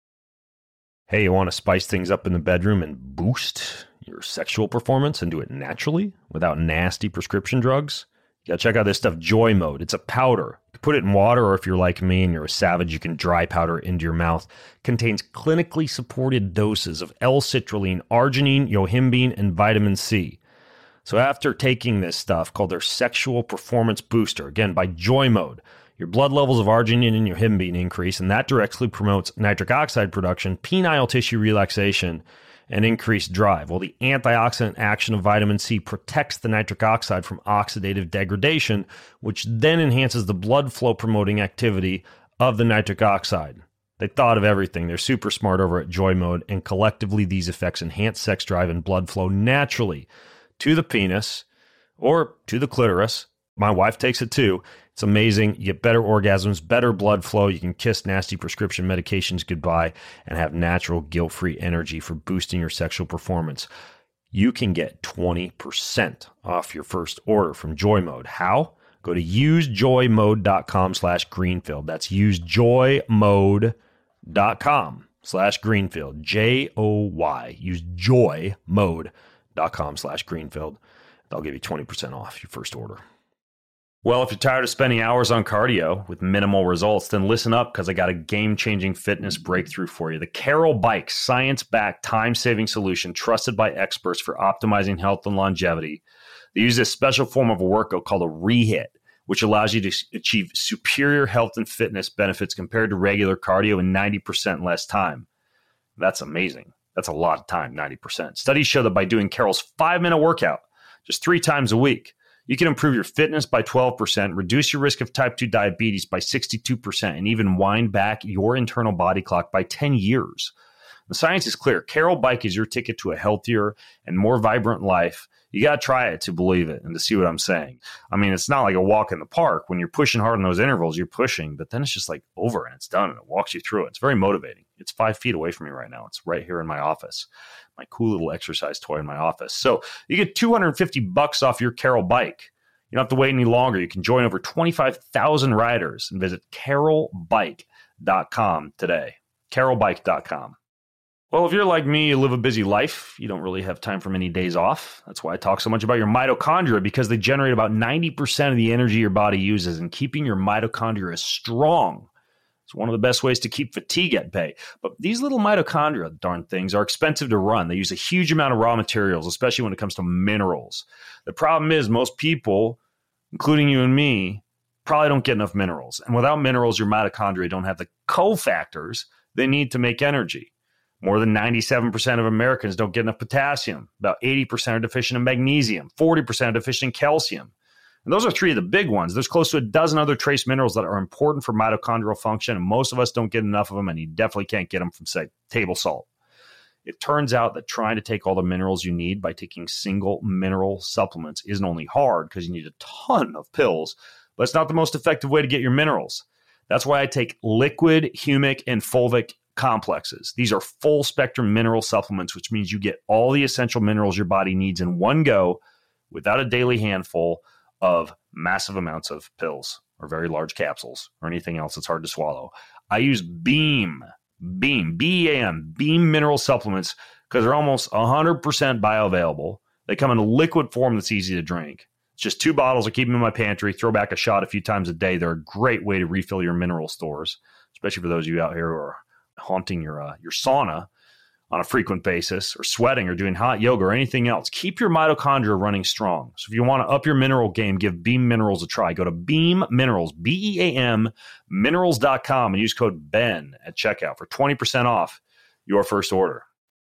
Hey, you want to spice things up in the bedroom and boost your sexual performance and do it naturally without nasty prescription drugs? You got to check out this stuff, Joy Mode. It's a powder. You can put it in water, or if you're like me and you're a savage, you can dry powder it into your mouth. Contains clinically supported doses of L-citrulline, arginine, yohimbine, and vitamin C. So after taking this stuff called their Sexual Performance Booster, again, by Joy Mode, your blood levels of arginine and yohimbine increase, and that directly promotes nitric oxide production, penile tissue relaxation, and increased drive. Well, the antioxidant action of vitamin C protects the nitric oxide from oxidative degradation, which then enhances the blood flow promoting activity of the nitric oxide. They thought of everything. They're super smart over at Joy Mode, and collectively these effects enhance sex drive and blood flow naturally to the penis or to the clitoris. My wife takes it too. It's amazing. You get better orgasms, better blood flow. You can kiss nasty prescription medications goodbye and have natural guilt-free energy for boosting your sexual performance. You can get twenty percent off your first order from Joy Mode. How? Go to usejoymode.com slash Greenfield. That's usejoymode.com slash Greenfield. J O Y. Usejoymode.com slash Greenfield. They'll give you twenty percent off your first order. Well, if you're tired of spending hours on cardio with minimal results, then listen up, because I got a game-changing fitness breakthrough for you. The Carol Bike, science-backed, time-saving solution trusted by experts for optimizing health and longevity. They use this special form of a workout called a rehit, which allows you to achieve superior health and fitness benefits compared to regular cardio in ninety percent less time. That's amazing. That's a lot of time, ninety percent. Studies show that by doing Carol's five-minute workout just three times a week, you can improve your fitness by twelve percent, reduce your risk of type two diabetes by sixty-two percent, and even wind back your internal body clock by ten years. The science is clear. Carol Bike is your ticket to a healthier and more vibrant life. You got to try it to believe it and to see what I'm saying. I mean, it's not like a walk in the park. When you're pushing hard in those intervals, you're pushing, but then it's just like over and it's done and it walks you through it. It's very motivating. It's five feet away from me right now. It's right here in my office, my cool little exercise toy in my office. So you get two hundred fifty bucks off your Carol Bike. You don't have to wait any longer. You can join over twenty-five thousand riders and visit carol bike dot com today. carol bike dot com. Well, if you're like me, you live a busy life. You don't really have time for many days off. That's why I talk so much about your mitochondria, because they generate about ninety percent of the energy your body uses, and keeping your mitochondria strong is one of the best ways to keep fatigue at bay. But these little mitochondria, darn things, are expensive to run. They use a huge amount of raw materials, especially when it comes to minerals. The problem is most people, including you and me, probably don't get enough minerals. And without minerals, your mitochondria don't have the cofactors they need to make energy. More than ninety-seven percent of Americans don't get enough potassium. About eighty percent are deficient in magnesium. forty percent are deficient in calcium. And those are three of the big ones. There's close to a dozen other trace minerals that are important for mitochondrial function, and most of us don't get enough of them, and you definitely can't get them from, say, table salt. It turns out that trying to take all the minerals you need by taking single mineral supplements isn't only hard because you need a ton of pills, but it's not the most effective way to get your minerals. That's why I take liquid, humic, and fulvic complexes. These are full spectrum mineral supplements, which means you get all the essential minerals your body needs in one go without a daily handful of massive amounts of pills or very large capsules or anything else that's hard to swallow. I use Beam, Beam, B E A M, Beam mineral supplements because they're almost one hundred percent bioavailable. They come in a liquid form that's easy to drink. It's just two bottles. I keep them in my pantry, throw back a shot a few times a day. They're a great way to refill your mineral stores, especially for those of you out here who are haunting your uh, your sauna on a frequent basis, or sweating, or doing hot yoga, or anything else. Keep your mitochondria running strong. So if you want to up your mineral game, give Beam Minerals a try. Go to Beam Minerals, B E A M, minerals dot com, and use code BEN at checkout for twenty percent off your first order.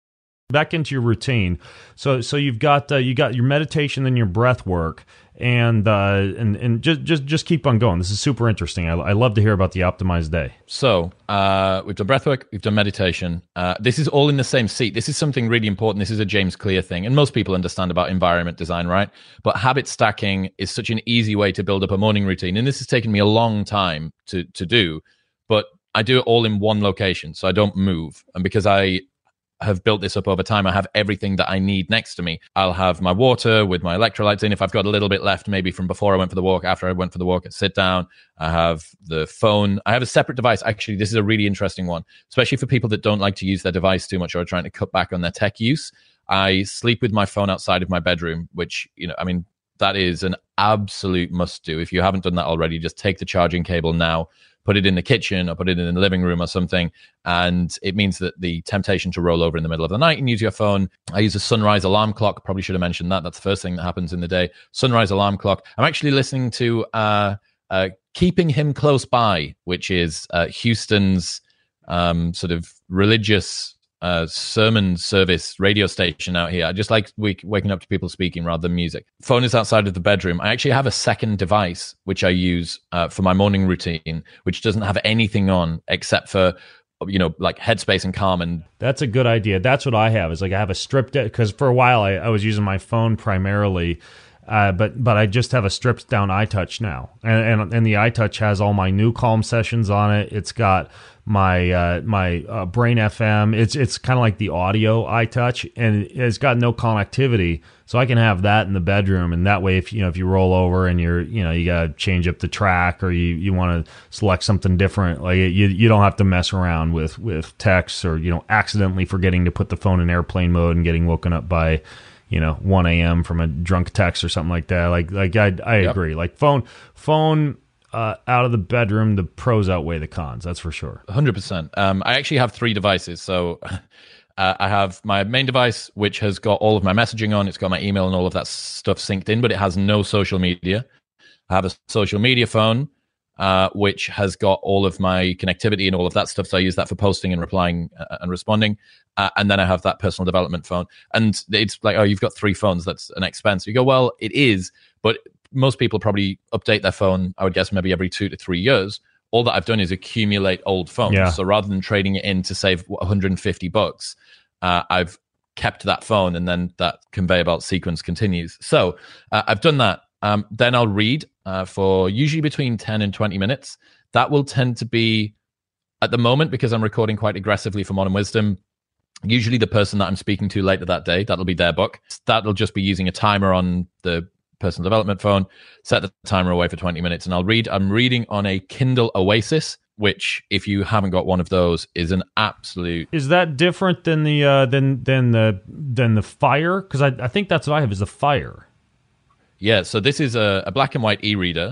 Back into your routine. So so you've got uh, you got your meditation and your breath work, and uh, and and just just just keep on going. This is super interesting. I, I love to hear about the optimized day. So uh, we've done breath work, we've done meditation. Uh, this is all in the same seat. This is something really important. This is a James Clear thing, and most people understand about environment design, right? But habit stacking is such an easy way to build up a morning routine, and this has taken me a long time to to do. But I do it all in one location, so I don't move, and because I have built this up over time, I have everything that I need next to me. I'll have my water with my electrolytes in. If I've got a little bit left, maybe from before I went for the walk, after I went for the walk, I sit down. I have the phone. I have a separate device. Actually, this is a really interesting one, especially for people that don't like to use their device too much or are trying to cut back on their tech use. I sleep with my phone outside of my bedroom, which, you know, I mean, that is an absolute must do. If you haven't done that already, just take the charging cable now, put it in the kitchen or put it in the living room or something. And it means that the temptation to roll over in the middle of the night and use your phone. I use a sunrise alarm clock. Probably should have mentioned that. That's the first thing that happens in the day. Sunrise alarm clock. I'm actually listening to uh, uh, Keeping Him Close By, which is uh, Houston's um, sort of religious uh, sermon service radio station out here. I just like wake, waking up to people speaking rather than music. Phone is outside of the bedroom. I actually have a second device, which I use uh, for my morning routine, which doesn't have anything on except for, you know, like Headspace and Calm. And that's a good idea. That's what I have. Is like I have a stripped, because for a while I, I was using my phone primarily. Uh, but but I just have a stripped down iTouch now, and, and and the iTouch has all my new Calm sessions on it. It's got my uh, my uh, Brain F M. It's it's kind of like the audio iTouch, and it's got no connectivity, so I can have that in the bedroom. And that way, if you know if you roll over and you're you know you gotta change up the track, or you, you want to select something different, like you you don't have to mess around with with texts, or you know accidentally forgetting to put the phone in airplane mode and getting woken up by, you know, one a.m. from a drunk text or something like that. Like, like I, I Yep. agree. Like phone, phone uh, out of the bedroom, the pros outweigh the cons. That's for sure. one hundred percent. Um, I actually have three devices. So uh, I have my main device, which has got all of my messaging on. It's got my email and all of that stuff synced in, but it has no social media. I have a social media phone, uh, which has got all of my connectivity and all of that stuff. So I use that for posting and replying uh, and responding. Uh, and then I have that personal development phone. And it's like, oh, you've got three phones. That's an expense. You go, well, it is. But most people probably update their phone, I would guess, maybe every two to three years. all that I've done is accumulate old phones. Yeah. So rather than trading it in to save one hundred fifty bucks, uh, I've kept that phone, and then that conveyor belt sequence continues. So uh, I've done that. Um, then I'll read uh, for usually between ten and twenty minutes. That will tend to be, at the moment, because I'm recording quite aggressively for Modern Wisdom, usually the person that I'm speaking to later that day, that'll be their book. That'll just be using a timer on the personal development phone, set the timer away for twenty minutes, and I'll read. I'm reading on a Kindle Oasis, which, if you haven't got one of those, is an absolute... Is that different than the uh, than than the than the Fire? Because I, I think that's what I have is the Fire. Yeah, so this is a, a black and white e-reader,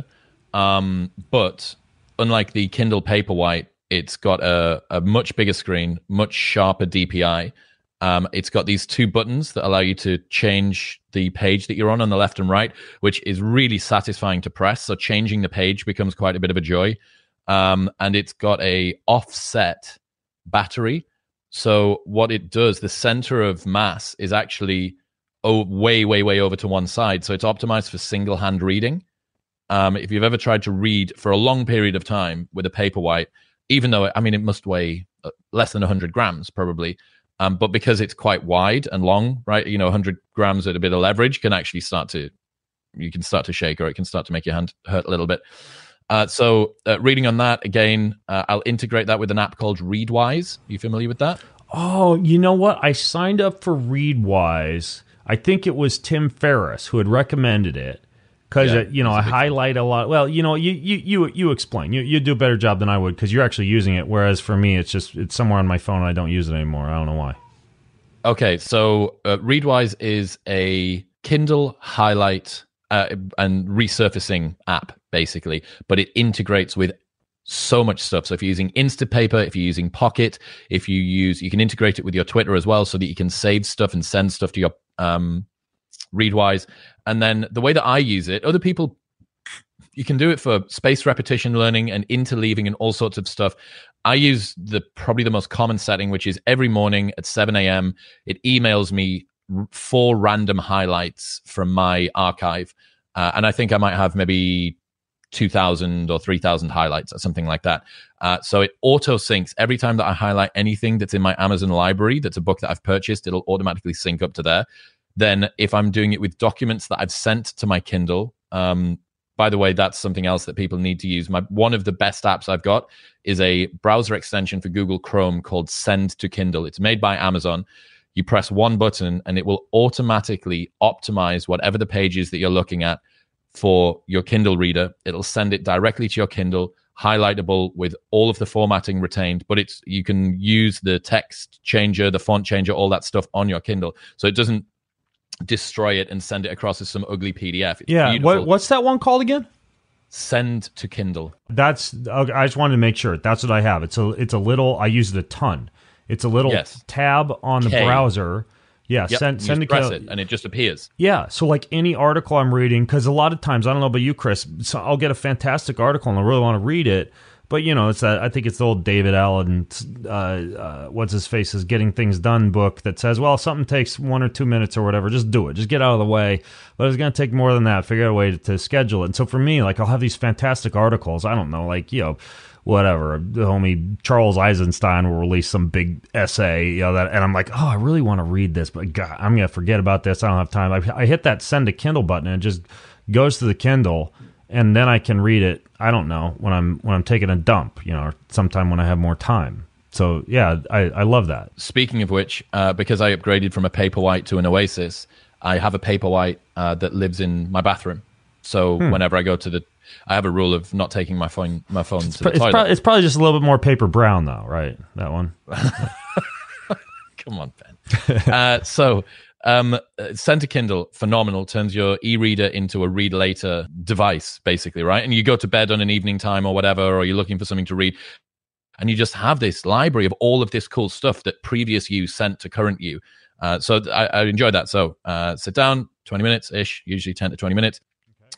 um, but unlike the Kindle Paperwhite, it's got a, a much bigger screen, much sharper D P I. Um, it's got these two buttons that allow you to change the page that you're on on the left and right, which is really satisfying to press. So changing the page becomes quite a bit of a joy. Um, and it's got a offset battery. So what it does, the center of mass is actually oh, way, way, way over to one side. So it's optimized for single hand reading. Um, if you've ever tried to read for a long period of time with a Paperwhite, even though, I mean, it must weigh less than one hundred grams probably, um, but because it's quite wide and long, right? You know, one hundred grams at a bit of leverage can actually start to, you can start to shake, or it can start to make your hand hurt a little bit. Uh, so uh, reading on that, again, uh, I'll integrate that with an app called Readwise. Are you familiar with that? Oh, you know what? I signed up for Readwise. I think it was Tim Ferriss who had recommended it. Because, yeah, uh, you know, I highlight fan. a lot. Well, you know, you you you, you explain. You you do a better job than I would because you're actually using it. Whereas for me, it's just it's somewhere on my phone and I don't use it anymore. I don't know why. Okay, so uh, Readwise is a Kindle highlight uh, and resurfacing app, basically. But it integrates with so much stuff. So if you're using Instapaper, if you're using Pocket, if you use, you can integrate it with your Twitter as well so that you can save stuff and send stuff to your um, Readwise. And then the way that I use it, other people, you can do it for spaced repetition learning and interleaving and all sorts of stuff. I use the probably the most common setting, which is every morning at seven a.m. it emails me four random highlights from my archive. Uh, and I think I might have maybe two thousand or three thousand highlights or something like that. Uh, so it auto syncs every time that I highlight anything that's in my Amazon library, that's a book that I've purchased, it'll automatically sync up to there. Then if I'm doing it with documents that I've sent to my Kindle, um, by the way, that's something else that people need to use. My one of the best apps I've got is a browser extension for Google Chrome called Send to Kindle. It's made by Amazon. You press one button and it will automatically optimize whatever the page is that you're looking at for your Kindle reader. It'll send it directly to your Kindle, highlightable with all of the formatting retained, but it's you can use the text changer, the font changer, all that stuff on your Kindle. So it doesn't destroy it and send it across as some ugly P D F. It's yeah, what, what's that one called again? Send to Kindle. That's. I just wanted to make sure. That's what I have. It's a. It's a little. I use it a ton. It's a little yes. tab on the K. browser. Yeah, yep. send send you press it and it just appears. Yeah, so like any article I'm reading, because a lot of times I don't know about you, Chris. So I'll get a fantastic article and I really want to read it. But, you know, it's that I think it's the old David Allen, uh, uh, what's his face, is Getting Things Done book that says, well, something takes one or two minutes or whatever, just do it. Just get out of the way. But it's going to take more than that. Figure out a way to, to schedule it. And so for me, like, I'll have these fantastic articles. I don't know, like, you know, whatever. The homie Charles Eisenstein will release some big essay, you know, that, and I'm like, oh, I really want to read this, but God, I'm going to forget about this. I don't have time. I, I hit that send to Kindle button and it just goes to the Kindle. And then I can read it, I don't know, when I'm when I'm taking a dump, you know, or sometime when I have more time. So, yeah, I, I love that. Speaking of which, uh, because I upgraded from a Paperwhite to an Oasis, I have a Paperwhite uh, that lives in my bathroom. So hmm. whenever I go to the... I have a rule of not taking my phone my phone it's to the it's toilet. Pro- it's probably just a little bit more paper brown, though, right? That one? Come on, Ben. uh, so... Um, Send to Kindle, phenomenal, turns your e-reader into a read later device, basically, right? And you go to bed on an evening time or whatever, or you're looking for something to read, and you just have this library of all of this cool stuff that previous you sent to current you. Uh, so I, I enjoy that. So uh, sit down, twenty minutes-ish, usually ten to twenty minutes.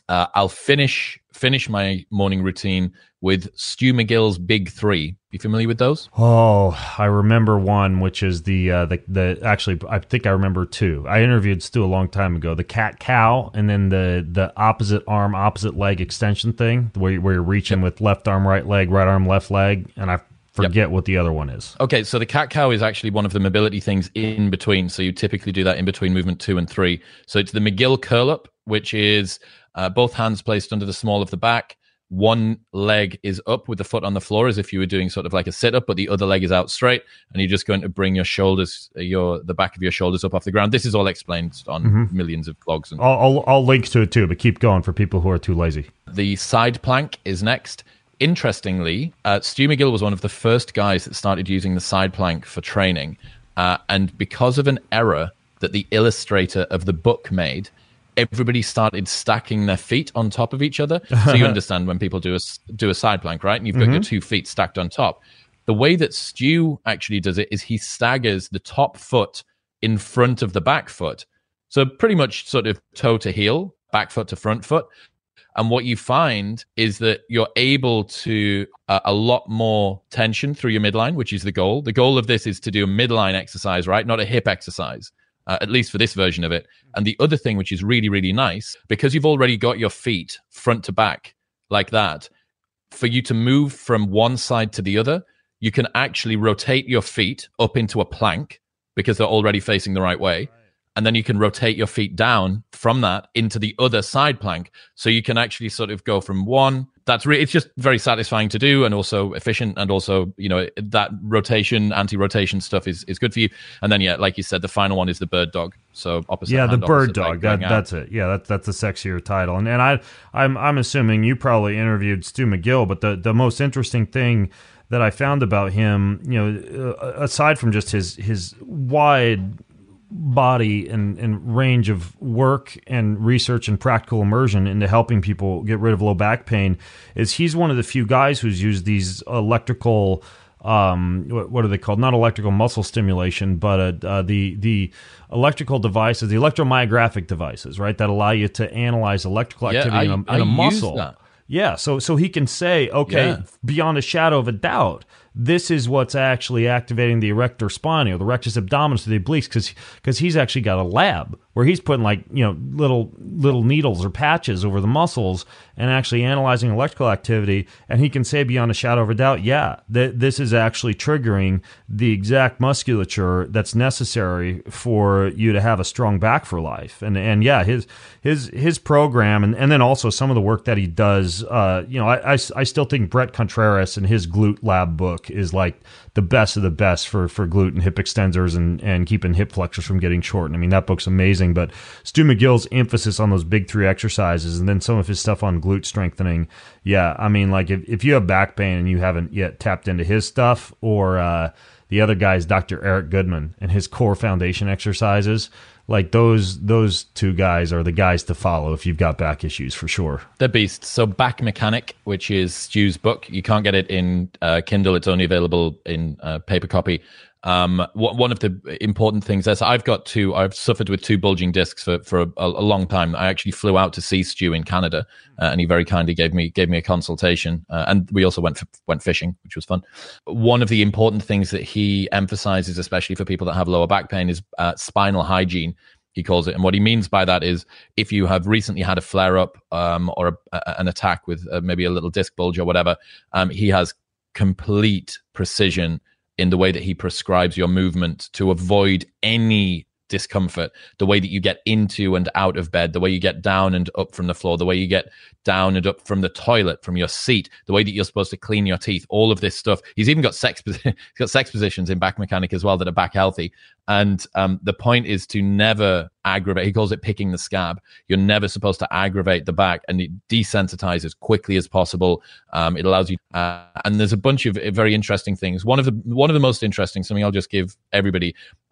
uh, I'll finish finish my morning routine with Stu McGill's Big Three. You familiar with those? Oh, I remember one, which is the uh, the the. Actually, I think I remember two. I interviewed Stu a long time ago. The cat cow, and then the the opposite arm, opposite leg extension thing, where you, where you're reaching yep. with left arm, right leg, right arm, left leg, and I forget yep. what the other one is. Okay, so the cat cow is actually one of the mobility things in between. So you typically do that in between movement two and three. So it's the McGill curl up, which is uh, both hands placed under the small of the back. One leg is up with the foot on the floor as if you were doing sort of like a sit-up, but the other leg is out straight, and you're just going to bring your shoulders, your the back of your shoulders up off the ground. This is all explained on mm-hmm. millions of blogs. And I'll, I'll, I'll link to it too, but keep going for people who are too lazy. The side plank is next. Interestingly, uh, Stu McGill was one of the first guys that started using the side plank for training, uh, and because of an error that the illustrator of the book made, everybody started stacking their feet on top of each other. So you understand when people do a, do a side plank, right? And you've got mm-hmm. your two feet stacked on top. The way that Stu actually does it is he staggers the top foot in front of the back foot. So pretty much sort of toe to heel, back foot to front foot. And what you find is that you're able to uh, a lot more tension through your midline, which is the goal. The goal of this is to do a midline exercise, right? Not a hip exercise. Uh, at least for this version of it. And the other thing, which is really, really nice, because you've already got your feet front to back like that, for you to move from one side to the other, you can actually rotate your feet up into a plank because they're already facing the right way. And then you can rotate your feet down from that into the other side plank. So you can actually sort of go from one. That's re- it's just very satisfying to do and also efficient. And also, you know, that rotation, anti-rotation stuff is, is good for you. And then, yeah, like you said, the final one is the bird dog. So opposite. Yeah, the hand, bird dog. That, that's it. Yeah, that's that's a sexier title. And and I I'm I'm assuming you probably interviewed Stu McGill, but the the most interesting thing that I found about him, you know, aside from just his his wide body and, and range of work and research and practical immersion into helping people get rid of low back pain, is he's one of the few guys who's used these electrical, um, what, what are they called? Not electrical muscle stimulation, but uh, uh, the the electrical devices, the electromyographic devices, right, that allow you to analyze electrical activity yeah, I, in a, in a I muscle. That. Yeah, so so he can say, okay, yeah. beyond a shadow of a doubt, this is what's actually activating the erector spinae or the rectus abdominis or the obliques, because because he's actually got a lab where he's putting like you know little little needles or patches over the muscles and actually analyzing electrical activity, and he can say beyond a shadow of a doubt, yeah, that this is actually triggering the exact musculature that's necessary for you to have a strong back for life. And and yeah, his his his program and, and then also some of the work that he does. Uh, you know, I, I I still think Brett Contreras and his glute lab book is like the best of the best for, for glute and hip extensors and, and keeping hip flexors from getting shortened. I mean, that book's amazing, but Stu McGill's emphasis on those big three exercises and then some of his stuff on glute strengthening. Yeah. I mean, like if, if you have back pain and you haven't yet tapped into his stuff, or, uh, the other guy is Doctor Eric Goodman and his core foundation exercises. Like those those two guys are the guys to follow if you've got back issues for sure. They're beasts. So Back Mechanic, which is Stu's book, you can't get it in uh, Kindle. It's only available in uh, paper copy. Um, one of the important things is I've got two, I've suffered with two bulging discs for, for a, a long time. I actually flew out to see Stu in Canada, uh, and he very kindly gave me, gave me a consultation. Uh, and we also went, went fishing, which was fun. One of the important things that he emphasizes, especially for people that have lower back pain, is uh, spinal hygiene, he calls it. And what he means by that is if you have recently had a flare up, um, or a, a, an attack with uh, maybe a little disc bulge or whatever, um, he has complete precision in the way that he prescribes your movement to avoid any discomfort, the way that you get into and out of bed, the way you get down and up from the floor, the way you get down and up from the toilet, from your seat, the way that you're supposed to clean your teeth, all of this stuff. He's even got sex, he's got sex positions in Back Mechanic as well that are back healthy. And um, the point is to never aggravate. He calls it picking the scab. You're never supposed to aggravate the back, and it desensitizes as quickly as possible. Um, it allows you, uh, and there's a bunch of very interesting things. One of the one of the most interesting, something I'll just give everybody.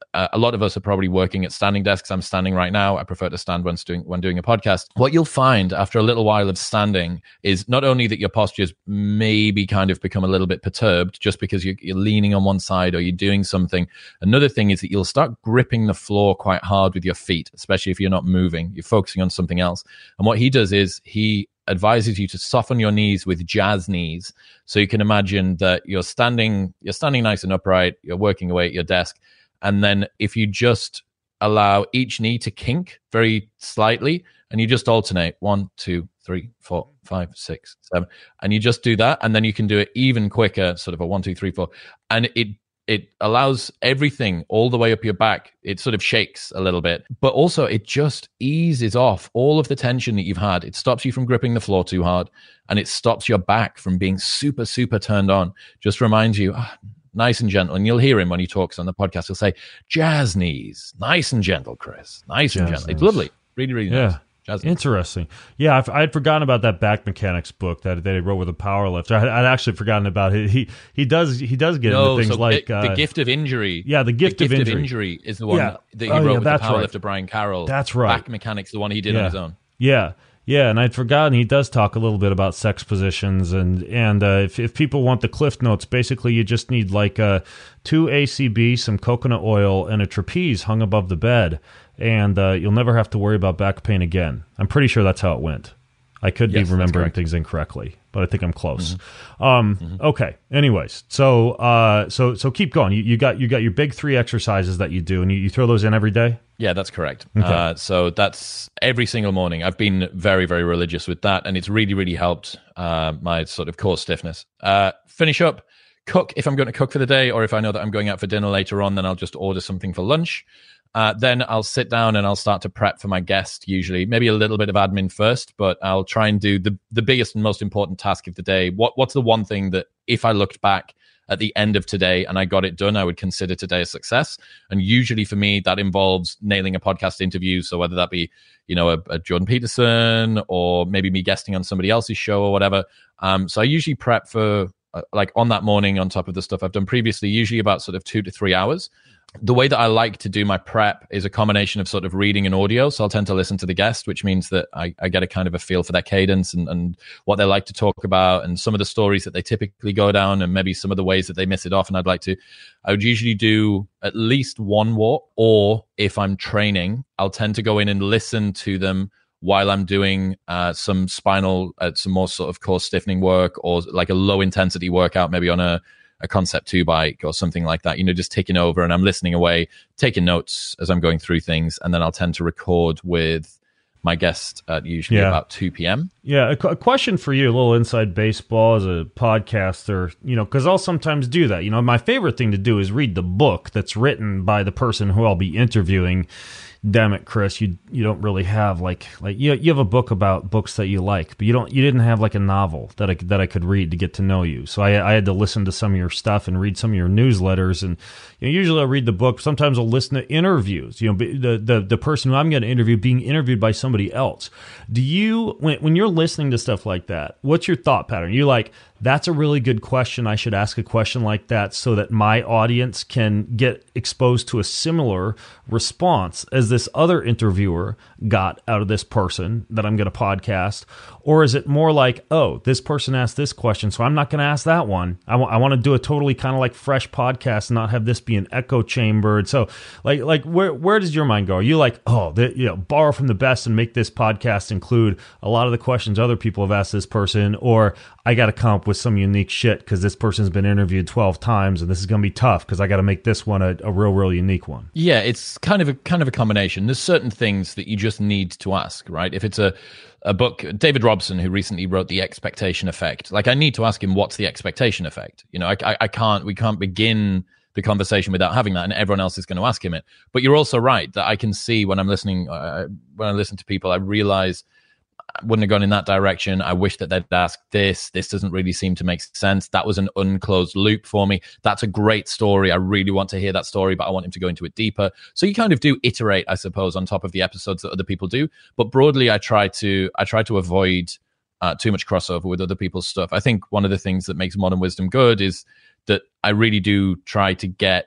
uh, a lot of us are probably working at standing desks. I'm standing right now. I prefer to stand when doing when doing a podcast. What you'll find after a little while of standing is not only that your postures maybe kind of become a little bit perturbed just because you're, you're leaning on one side or you're doing something. Another thing is that you'll start gripping the floor quite hard with your feet, especially if you're not moving. You're focusing on something else. And what he does is he advises you to soften your knees with jazz knees. So you can imagine that you're standing, you're standing nice and upright, you're working away at your desk. And then if you just allow each knee to kink very slightly, and you just alternate one, two, three, four, five, six, seven, and you just do that, and then you can do it even quicker, sort of a one, two, three, four, and it it allows everything all the way up your back. It sort of shakes a little bit, but also it just eases off all of the tension that you've had. It stops you from gripping the floor too hard, and it stops your back from being super, super turned on. Just reminds you, ah, nice and gentle. And you'll hear him when he talks on the podcast. He'll say, jazz knees, nice and gentle, Chris, nice jazz and gentle. Knees. It's lovely. Really, really yeah. nice. Jazz Interesting. Knees. Yeah, I've, I'd forgotten about that back mechanics book that, that he wrote with a power lifter. I, I'd actually forgotten about it. He he does he does get no, into things so like the, uh, the gift of injury. Yeah, the gift, the of, gift injury. of injury is the one yeah. that he oh, wrote yeah, with the powerlifter right. Brian Carroll. That's right. Back mechanics, the one he did yeah. on his own. Yeah. Yeah, and I'd forgotten he does talk a little bit about sex positions, and and uh, if if people want the Cliff Notes, basically you just need like uh, two A C B, some coconut oil, and a trapeze hung above the bed, and uh, you'll never have to worry about back pain again. I'm pretty sure that's how it went. I could yes, be remembering things incorrectly, but I think I'm close. Mm-hmm. Um, mm-hmm. Okay. Anyways, so uh, so so keep going. You, you got you got your big three exercises that you do, and you, you throw those in every day. Yeah, that's correct. Okay. Uh, so that's every single morning. I've been very, very religious with that, and it's really, really helped uh, my sort of core stiffness. Uh, finish up, cook if I'm going to cook for the day, or if I know that I'm going out for dinner later on, then I'll just order something for lunch. Uh, then I'll sit down and I'll start to prep for my guest, usually. Maybe a little bit of admin first, but I'll try and do the, the biggest and most important task of the day. What What's the one thing that if I looked back at the end of today and I got it done, I would consider today a success? And usually for me, that involves nailing a podcast interview. So whether that be, you know, a, a Jordan Peterson or maybe me guesting on somebody else's show or whatever. Um, so I usually prep for uh, like on that morning on top of the stuff I've done previously, usually about sort of two to three hours. The way that I like to do my prep is a combination of sort of reading and audio. So I'll tend to listen to the guest, which means that I, I get a kind of a feel for their cadence and, and what they like to talk about and some of the stories that they typically go down and maybe some of the ways that they miss it off. And I'd like to, I would usually do at least one walk, or if I'm training, I'll tend to go in and listen to them while I'm doing uh, some spinal, uh, some more sort of core stiffening work or like a low intensity workout, maybe on a a Concept two bike or something like that, you know, just taking over and I'm listening away, taking notes as I'm going through things. And then I'll tend to record with my guest at usually yeah. about two p.m. Yeah. A, a question for you, a little inside baseball as a podcaster, you know, because I'll sometimes do that. You know, my favorite thing to do is read the book that's written by the person who I'll be interviewing. Damn it, Chris, you you don't really have like like you you have a book about books that you like, but you don't you didn't have like a novel that I that I could read to get to know you. So I I had to listen to some of your stuff and read some of your newsletters, and you know, usually I read the book. Sometimes I'll listen to interviews. You know, the the the person who I'm going to interview being interviewed by somebody else. Do you when when you're listening to stuff like that, what's your thought pattern? You like, that's a really good question. I should ask a question like that so that my audience can get exposed to a similar response as this other interviewer got out of this person that I'm going to podcast? Or is it more like, oh, this person asked this question, so I'm not going to ask that one. I, w- I want to do a totally kind of like fresh podcast and not have this be an echo chamber. And so like, like where, where does your mind go? Are you like, oh, the, you know, borrow from the best and make this podcast include a lot of the questions other people have asked this person, or I got to come up with some unique shit because this person's been interviewed twelve times and this is going to be tough because I got to make this one a, a real, real unique one? Yeah, it's kind of a kind of a combination. There's certain things that you just need to ask, right? If it's a a book, David Robson, who recently wrote The Expectation Effect, like I need to ask him, what's the expectation effect? You know, I, I, I can't, we can't begin the conversation without having that, and everyone else is going to ask him it. But you're also right that I can see when I'm listening, uh, when I listen to people, I realize I wouldn't have gone in that direction. I wish that they'd asked this. This doesn't really seem to make sense. That was an unclosed loop for me. That's a great story. I really want to hear that story, but I want him to go into it deeper. So you kind of do iterate, I suppose, on top of the episodes that other people do. But broadly, I try to I try to avoid uh, too much crossover with other people's stuff. I think one of the things that makes Modern Wisdom good is that I really do try to get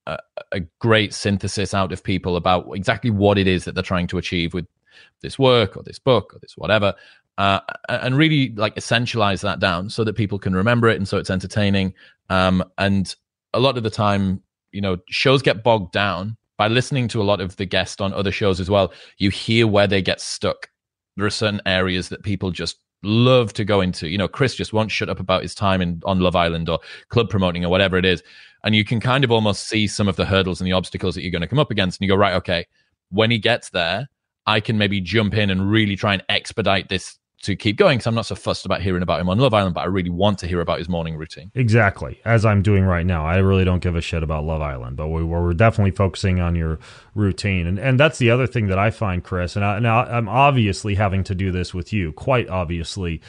a, a great synthesis out of people about exactly what it is that they're trying to achieve with this work or this book or this whatever, uh, and really like essentialize that down so that people can remember it and so it's entertaining. Um, and a lot of the time, you know, shows get bogged down. By listening to a lot of the guests on other shows as well, you hear where they get stuck. There are certain areas that people just love to go into. You know, Chris just won't shut up about his time in on Love Island or club promoting or whatever it is. And you can kind of almost see some of the hurdles and the obstacles that you're going to come up against. And you go, right, okay, when he gets there, I can maybe jump in and really try and expedite this to keep going, because I'm not so fussed about hearing about him on Love Island, but I really want to hear about his morning routine. Exactly, as I'm doing right now. I really don't give a shit about Love Island, but we, we're definitely focusing on your routine. And and that's the other thing that I find, Chris, and, I, and I'm obviously having to do this with you, quite obviously.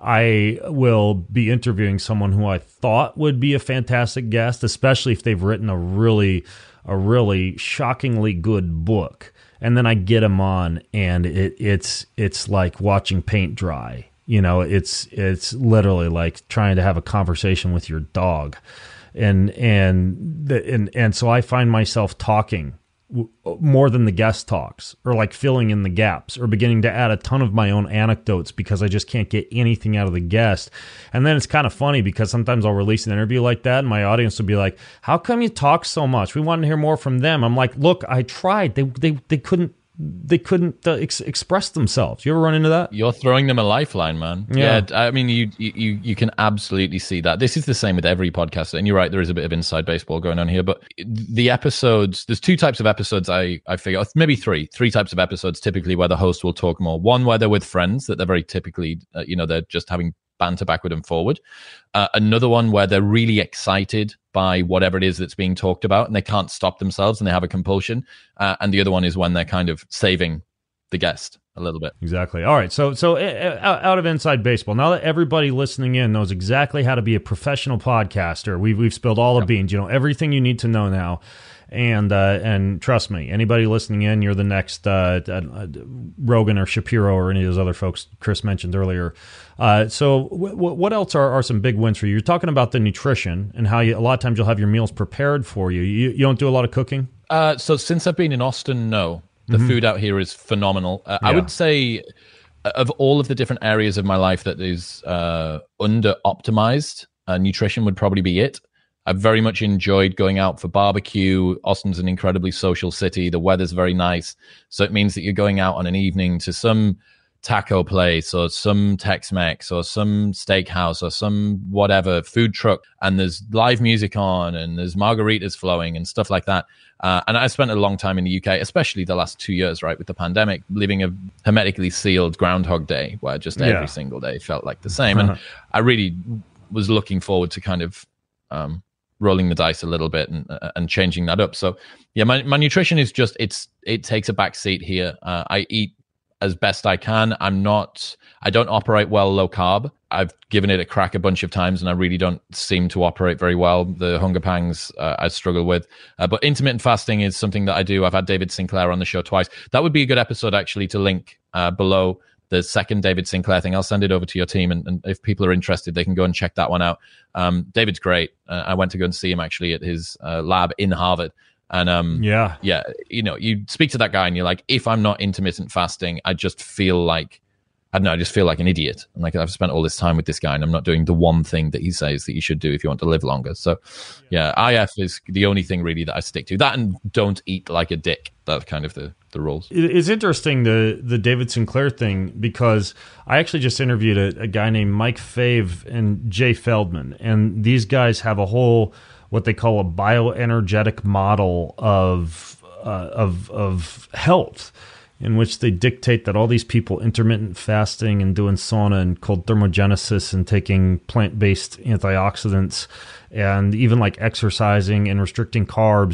I will be interviewing someone who I thought would be a fantastic guest, especially if they've written a really, a really shockingly good book. And then I get them on, and it, it's it's like watching paint dry. You know, it's it's literally like trying to have a conversation with your dog, and and the, and and so I find myself talking more than the guest talks, or like filling in the gaps, or beginning to add a ton of my own anecdotes because I just can't get anything out of the guest. And then it's kind of funny because sometimes I'll release an interview like that and my audience will be like, how come you talk so much? We want to hear more from them. I'm like, look, I tried. They they they couldn't they couldn't uh, ex- express themselves. You ever run into that? You're throwing them a lifeline, man. Yeah, yeah I mean, you, you you can absolutely see that. This is the same with every podcast. And you're right, there is a bit of inside baseball going on here. But the episodes, there's two types of episodes I, I figure, maybe three, three types of episodes typically where the host will talk more. One where they're with friends, that they're very typically, uh, you know, they're just having banter backward and forward. Uh, another one where they're really excited by whatever it is that's being talked about and they can't stop themselves and they have a compulsion. Uh, and the other one is when they're kind of saving the guest a little bit. Exactly. All right. So, so uh, out of inside baseball, now that everybody listening in knows exactly how to be a professional podcaster, we've we've spilled all the yep. beans. You know everything you need to know now. And uh, and trust me, anybody listening in, you're the next uh, uh, Rogan or Shapiro or any of those other folks Chris mentioned earlier. Uh, so w- w- what else are, are some big wins for you? You're talking about the nutrition and how you, a lot of times you'll have your meals prepared for you. You, you don't do a lot of cooking? Uh, so since I've been in Austin, no. The mm-hmm. food out here is phenomenal. Uh, yeah. I would say of all of the different areas of my life that is uh, under-optimized, uh, nutrition would probably be it. I've very much enjoyed going out for barbecue. Austin's an incredibly social city. The weather's very nice. So it means that you're going out on an evening to some taco place or some Tex-Mex or some steakhouse or some whatever food truck, and there's live music on and there's margaritas flowing and stuff like that. Uh, and I spent a long time in the U K, especially the last two years, right, with the pandemic, living a hermetically sealed Groundhog Day where just every yeah. single day felt like the same. Uh-huh. And I really was looking forward to kind of um, rolling the dice a little bit and uh, and changing that up. So yeah, my, my nutrition is just, it's it takes a back seat here. Uh, I eat as best I can. I'm not, I don't operate well low carb. I've given it a crack a bunch of times and I really don't seem to operate very well. The hunger pangs uh, I struggle with. Uh, but intermittent fasting is something that I do. I've had David Sinclair on the show twice. That would be a good episode actually to link uh, below the second David Sinclair thing. I'll send it over to your team. And, and if people are interested, they can go and check that one out. Um, David's great. Uh, I went to go and see him actually at his uh, lab in Harvard. And um, yeah, yeah, you know, you speak to that guy and you're like, if I'm not intermittent fasting, I just feel like, I don't know, I just feel like an idiot. And like I've spent all this time with this guy and I'm not doing the one thing that he says that you should do if you want to live longer. So yeah, I F is the only thing really that I stick to. That and don't eat like a dick. That's kind of the, the rules. It's interesting, the the David Sinclair thing, because I actually just interviewed a, a guy named Mike Fave and Jay Feldman. And these guys have a whole, what they call a bioenergetic model of uh, of of health, in which they dictate that all these people intermittent fasting and doing sauna and cold thermogenesis and taking plant-based antioxidants and even like exercising and restricting carbs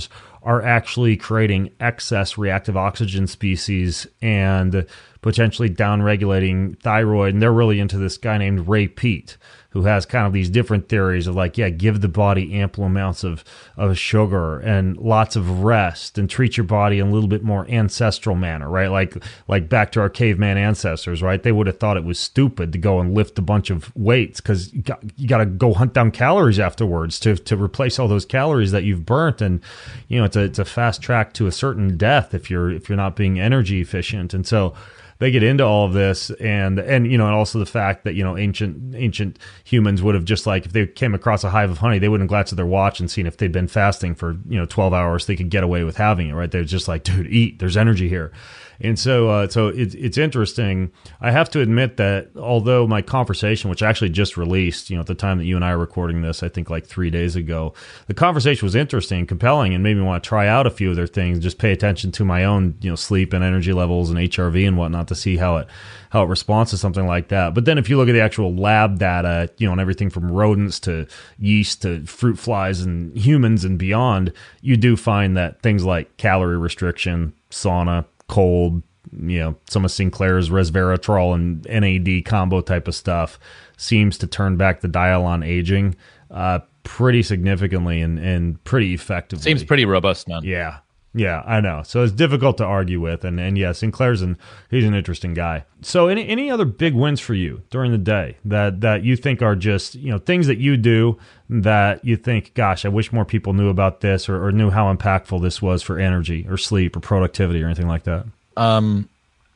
are actually creating excess reactive oxygen species and potentially downregulating thyroid. And they're really into this guy named Ray Peat, who has kind of these different theories of like, yeah, give the body ample amounts of, of sugar and lots of rest and treat your body in a little bit more ancestral manner, right? Like, like back to our caveman ancestors, right? They would have thought it was stupid to go and lift a bunch of weights because you got, you got to go hunt down calories afterwards to, to replace all those calories that you've burnt. And, you know, it's a, it's a fast track to a certain death if you're, if you're not being energy efficient. And so, they get into all of this, and and you know, and also the fact that, you know, ancient ancient humans would have just, like, if they came across a hive of honey, they wouldn't glance at their watch and seen if they'd been fasting for, you know, twelve hours, they could get away with having it, right? They're just like, dude, eat. There's energy here. And so, uh, so it, it's interesting. I have to admit that although my conversation, which I actually just released, you know, at the time that you and I are recording this, I think like three days ago, the conversation was interesting, compelling, and made me want to try out a few of their things, just pay attention to my own, you know, sleep and energy levels and H R V and whatnot to see how it, how it responds to something like that. But then if you look at the actual lab data, you know, and everything from rodents to yeast to fruit flies and humans and beyond, you do find that things like calorie restriction, sauna, cold, you know, some of Sinclair's resveratrol and N A D combo type of stuff seems to turn back the dial on aging uh, pretty significantly and, and pretty effectively. Seems pretty robust, man. Yeah. Yeah, I know. So it's difficult to argue with. And, and yeah, Sinclair's an, he's an interesting guy. So any any other big wins for you during the day that, that you think are just, you know, things that you do that you think, gosh, I wish more people knew about this or, or knew how impactful this was for energy or sleep or productivity or anything like that? Um,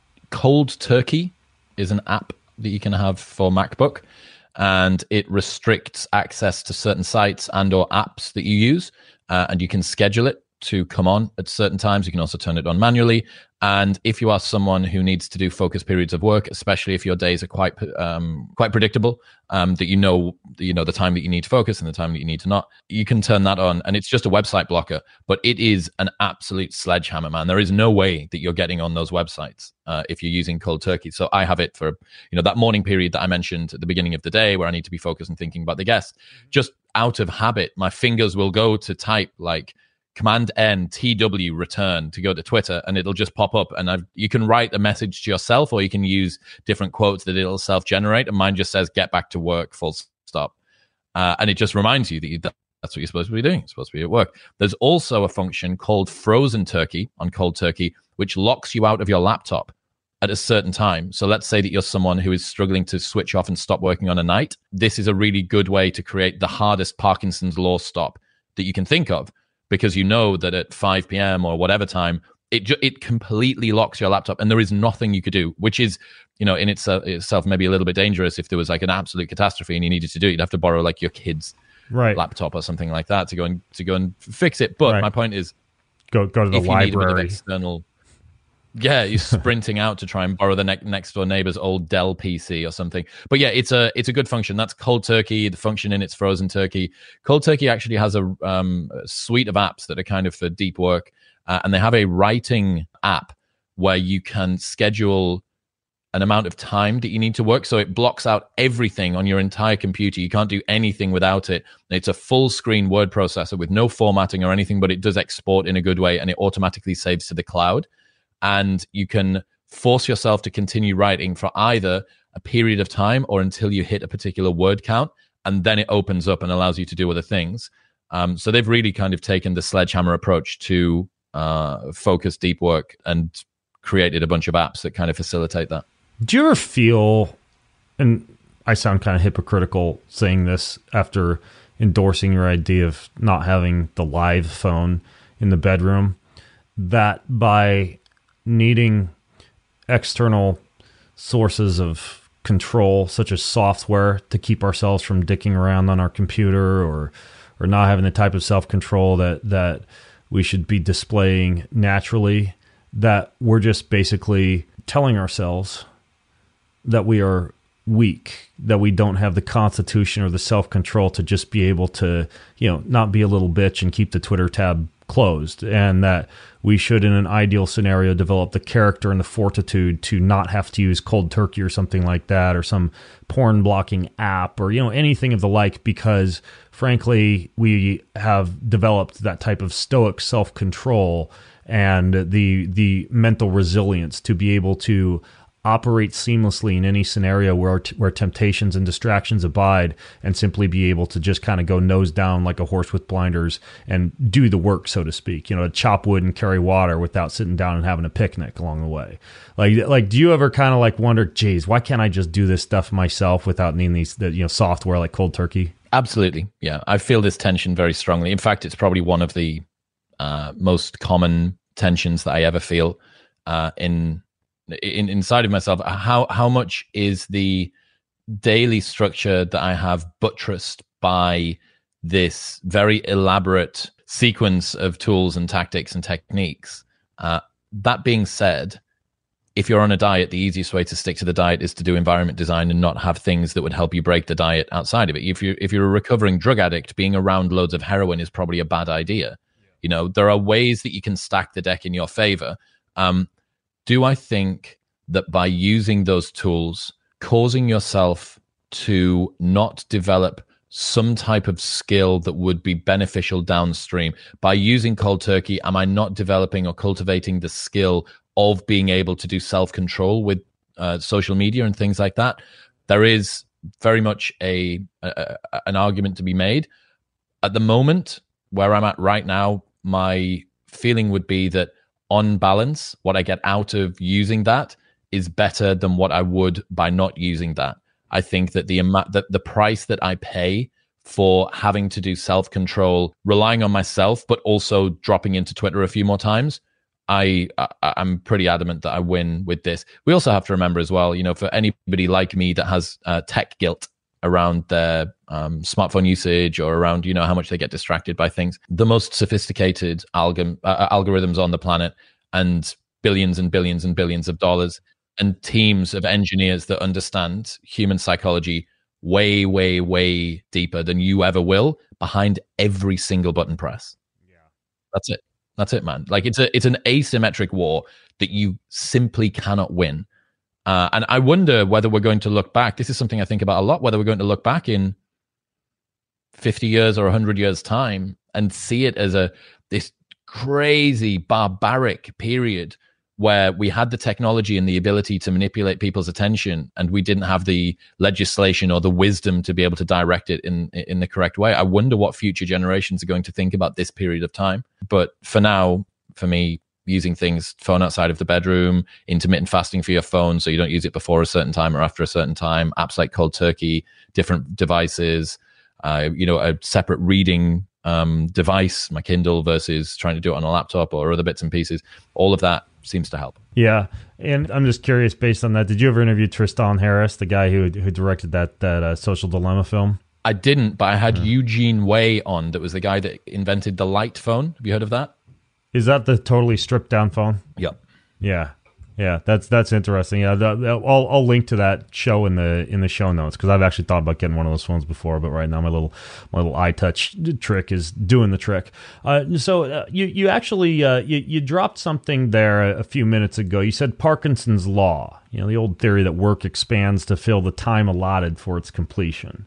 Cold Turkey is an app that you can have for MacBook, and it restricts access to certain sites and or apps that you use, uh, and you can schedule it to come on at certain times. You can also turn it on manually. And if you are someone who needs to do focus periods of work, especially if your days are quite um, quite predictable, um, that you know you know the time that you need to focus and the time that you need to not, you can turn that on. And it's just a website blocker, but it is an absolute sledgehammer, man. There is no way that you're getting on those websites uh, if you're using Cold Turkey. So I have it for, you know, that morning period that I mentioned at the beginning of the day where I need to be focused and thinking about the guest. Just out of habit, my fingers will go to type like Command N T W return to go to Twitter, and it'll just pop up. And I've, you can write a message to yourself, or you can use different quotes that it'll self-generate. And mine just says "Get back to work," full stop, uh, and it just reminds you that you, that's what you're supposed to be doing. You're supposed to be at work. There's also a function called Frozen Turkey on Cold Turkey, which locks you out of your laptop at a certain time. So let's say that you're someone who is struggling to switch off and stop working on a night. This is a really good way to create the hardest Parkinson's law stop that you can think of, because you know that at five p.m. or whatever time, it ju- it completely locks your laptop, and there is nothing you could do, which is, you know, in itself, itself maybe a little bit dangerous. If there was like an absolute catastrophe and you needed to do it, you'd have to borrow like your kid's right. laptop or something like that to go and to go and fix it. But right. my point is, go go to the if library. You need a bit of external, yeah, you're sprinting out to try and borrow the ne- next door neighbor's old Dell P C or something. But yeah, it's a it's a good function. That's Cold Turkey. The function in it's Frozen Turkey. Cold Turkey actually has a, um, a suite of apps that are kind of for deep work, uh, and they have a writing app where you can schedule an amount of time that you need to work. So it blocks out everything on your entire computer. You can't do anything without it. It's a full screen word processor with no formatting or anything, but it does export in a good way, and it automatically saves to the cloud. And you can force yourself to continue writing for either a period of time or until you hit a particular word count, and then it opens up and allows you to do other things. Um, so they've really kind of taken the sledgehammer approach to uh, focus deep work and created a bunch of apps that kind of facilitate that. Do you ever feel, and I sound kind of hypocritical saying this after endorsing your idea of not having the live phone in the bedroom, that by needing external sources of control, such as software, to keep ourselves from dicking around on our computer, or or not having the type of self-control that, that we should be displaying naturally, that we're just basically telling ourselves that we are weak, that we don't have the constitution or the self-control to just be able to, you know, not be a little bitch and keep the Twitter tab closed, and that we should, in an ideal scenario, develop the character and the fortitude to not have to use cold turkey or something like that, or some porn blocking app, or, you know, anything of the like, because frankly, we have developed that type of stoic self-control and the the mental resilience to be able to operate seamlessly in any scenario where where temptations and distractions abide, and simply be able to just kind of go nose down like a horse with blinders and do the work, so to speak, you know, to chop wood and carry water without sitting down and having a picnic along the way. Like, like, do you ever kind of like wonder, geez, why can't I just do this stuff myself without needing these, the, you know, software like cold turkey? Absolutely. Yeah. I feel this tension very strongly. In fact, it's probably one of the uh, most common tensions that I ever feel uh, in In, inside of myself. How how much is the daily structure that I have buttressed by this very elaborate sequence of tools and tactics and techniques? Uh, that being said, if you're on a diet, the easiest way to stick to the diet is to do environment design and not have things that would help you break the diet outside of it. If you if you're a recovering drug addict, being around loads of heroin is probably a bad idea. You know, there are ways that you can stack the deck in your favor. Um, Do I think that by using those tools, causing yourself to not develop some type of skill that would be beneficial downstream, by using cold turkey, am I not developing or cultivating the skill of being able to do self-control with uh, social media and things like that? There is very much a, a an argument to be made. At the moment, where I'm at right now, my feeling would be that on balance, what I get out of using that is better than what I would by not using that. I think that the amount, that the price that I pay for having to do self-control, relying on myself, but also dropping into Twitter a few more times, I, I I'm pretty adamant that I win with this. We also have to remember as well, you know, for anybody like me that has uh, tech guilt around their um, smartphone usage, or around, you know, how much they get distracted by things. The most sophisticated alg- uh, algorithms on the planet, and billions and billions and billions of dollars, and teams of engineers that understand human psychology way, way, way deeper than you ever will, behind every single button press. Yeah, that's it. That's it, man. Like, it's a it's an asymmetric war that you simply cannot win. Uh, and I wonder whether we're going to look back. This is something I think about a lot, whether we're going to look back in fifty years or one hundred years time and see it as a this crazy barbaric period where we had the technology and the ability to manipulate people's attention, and we didn't have the legislation or the wisdom to be able to direct it in in the correct way. I wonder what future generations are going to think about this period of time. But for now, for me, using things, phone outside of the bedroom, intermittent fasting for your phone so you don't use it before a certain time or after a certain time, apps like cold turkey, different devices, uh, you know, a separate reading um, device, my Kindle, versus trying to do it on a laptop or other bits and pieces. All of that seems to help. Yeah. And I'm just curious, based on that, did you ever interview Tristan Harris, the guy who who directed that, that uh, Social Dilemma film? I didn't, but I had yeah. Eugene Wei on, that was the guy that invented the light phone. Have you heard of that? Is that the totally stripped down phone? Yep. Yeah, yeah. That's that's interesting. Yeah, the, the, I'll I'll link to that show in the in the show notes, because I've actually thought about getting one of those phones before, but right now my little my little iTouch trick is doing the trick. Uh, so uh, you you actually uh, you you dropped something there a, a few minutes ago. You said Parkinson's law. You know, the old theory that work expands to fill the time allotted for its completion.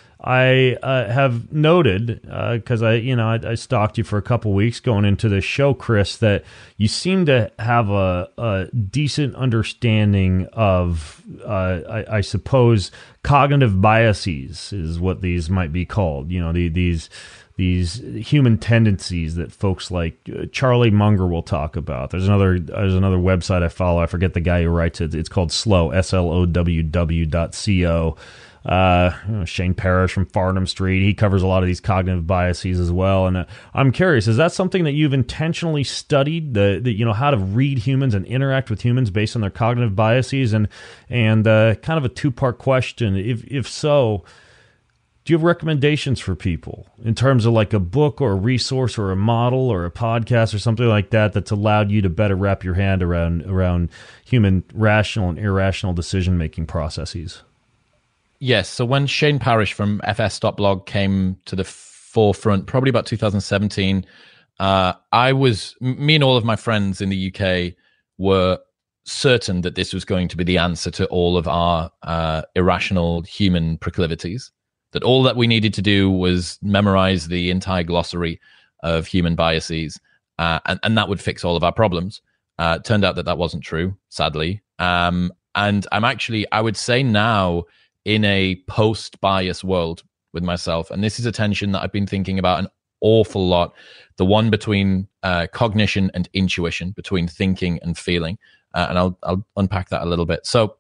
I uh, have noted, because uh, I, you know, I, I stalked you for a couple weeks going into this show, Chris, that you seem to have a, a decent understanding of, uh, I, I suppose, cognitive biases is what these might be called. You know, the, these these human tendencies that folks like Charlie Munger will talk about. There's another there's another website I follow. I forget the guy who writes it. It's called Slow, S L O W W dot C O. Uh, you know, Shane Parrish from Farnham Street, he covers a lot of these cognitive biases as well. And uh, I'm curious, is that something that you've intentionally studied, the, the you know, how to read humans and interact with humans based on their cognitive biases? And and uh, kind of a two-part question, if if so, do you have recommendations for people in terms of like a book or a resource or a model or a podcast or something like that that's allowed you to better wrap your hand around around human rational and irrational decision-making processes? Yes. So when Shane Parrish from F S dot blog came to the forefront, probably about two thousand seventeen, uh, I was, me and all of my friends in the U K were certain that this was going to be the answer to all of our uh, irrational human proclivities, that all that we needed to do was memorize the entire glossary of human biases, uh, and, and that would fix all of our problems. Uh, turned out that that wasn't true, sadly. Um, and I'm actually, I would say now, in a post-bias world with myself, and this is a tension that I've been thinking about an awful lot, the one between uh, cognition and intuition, between thinking and feeling. Uh, and I'll I'll unpack that a little bit. So,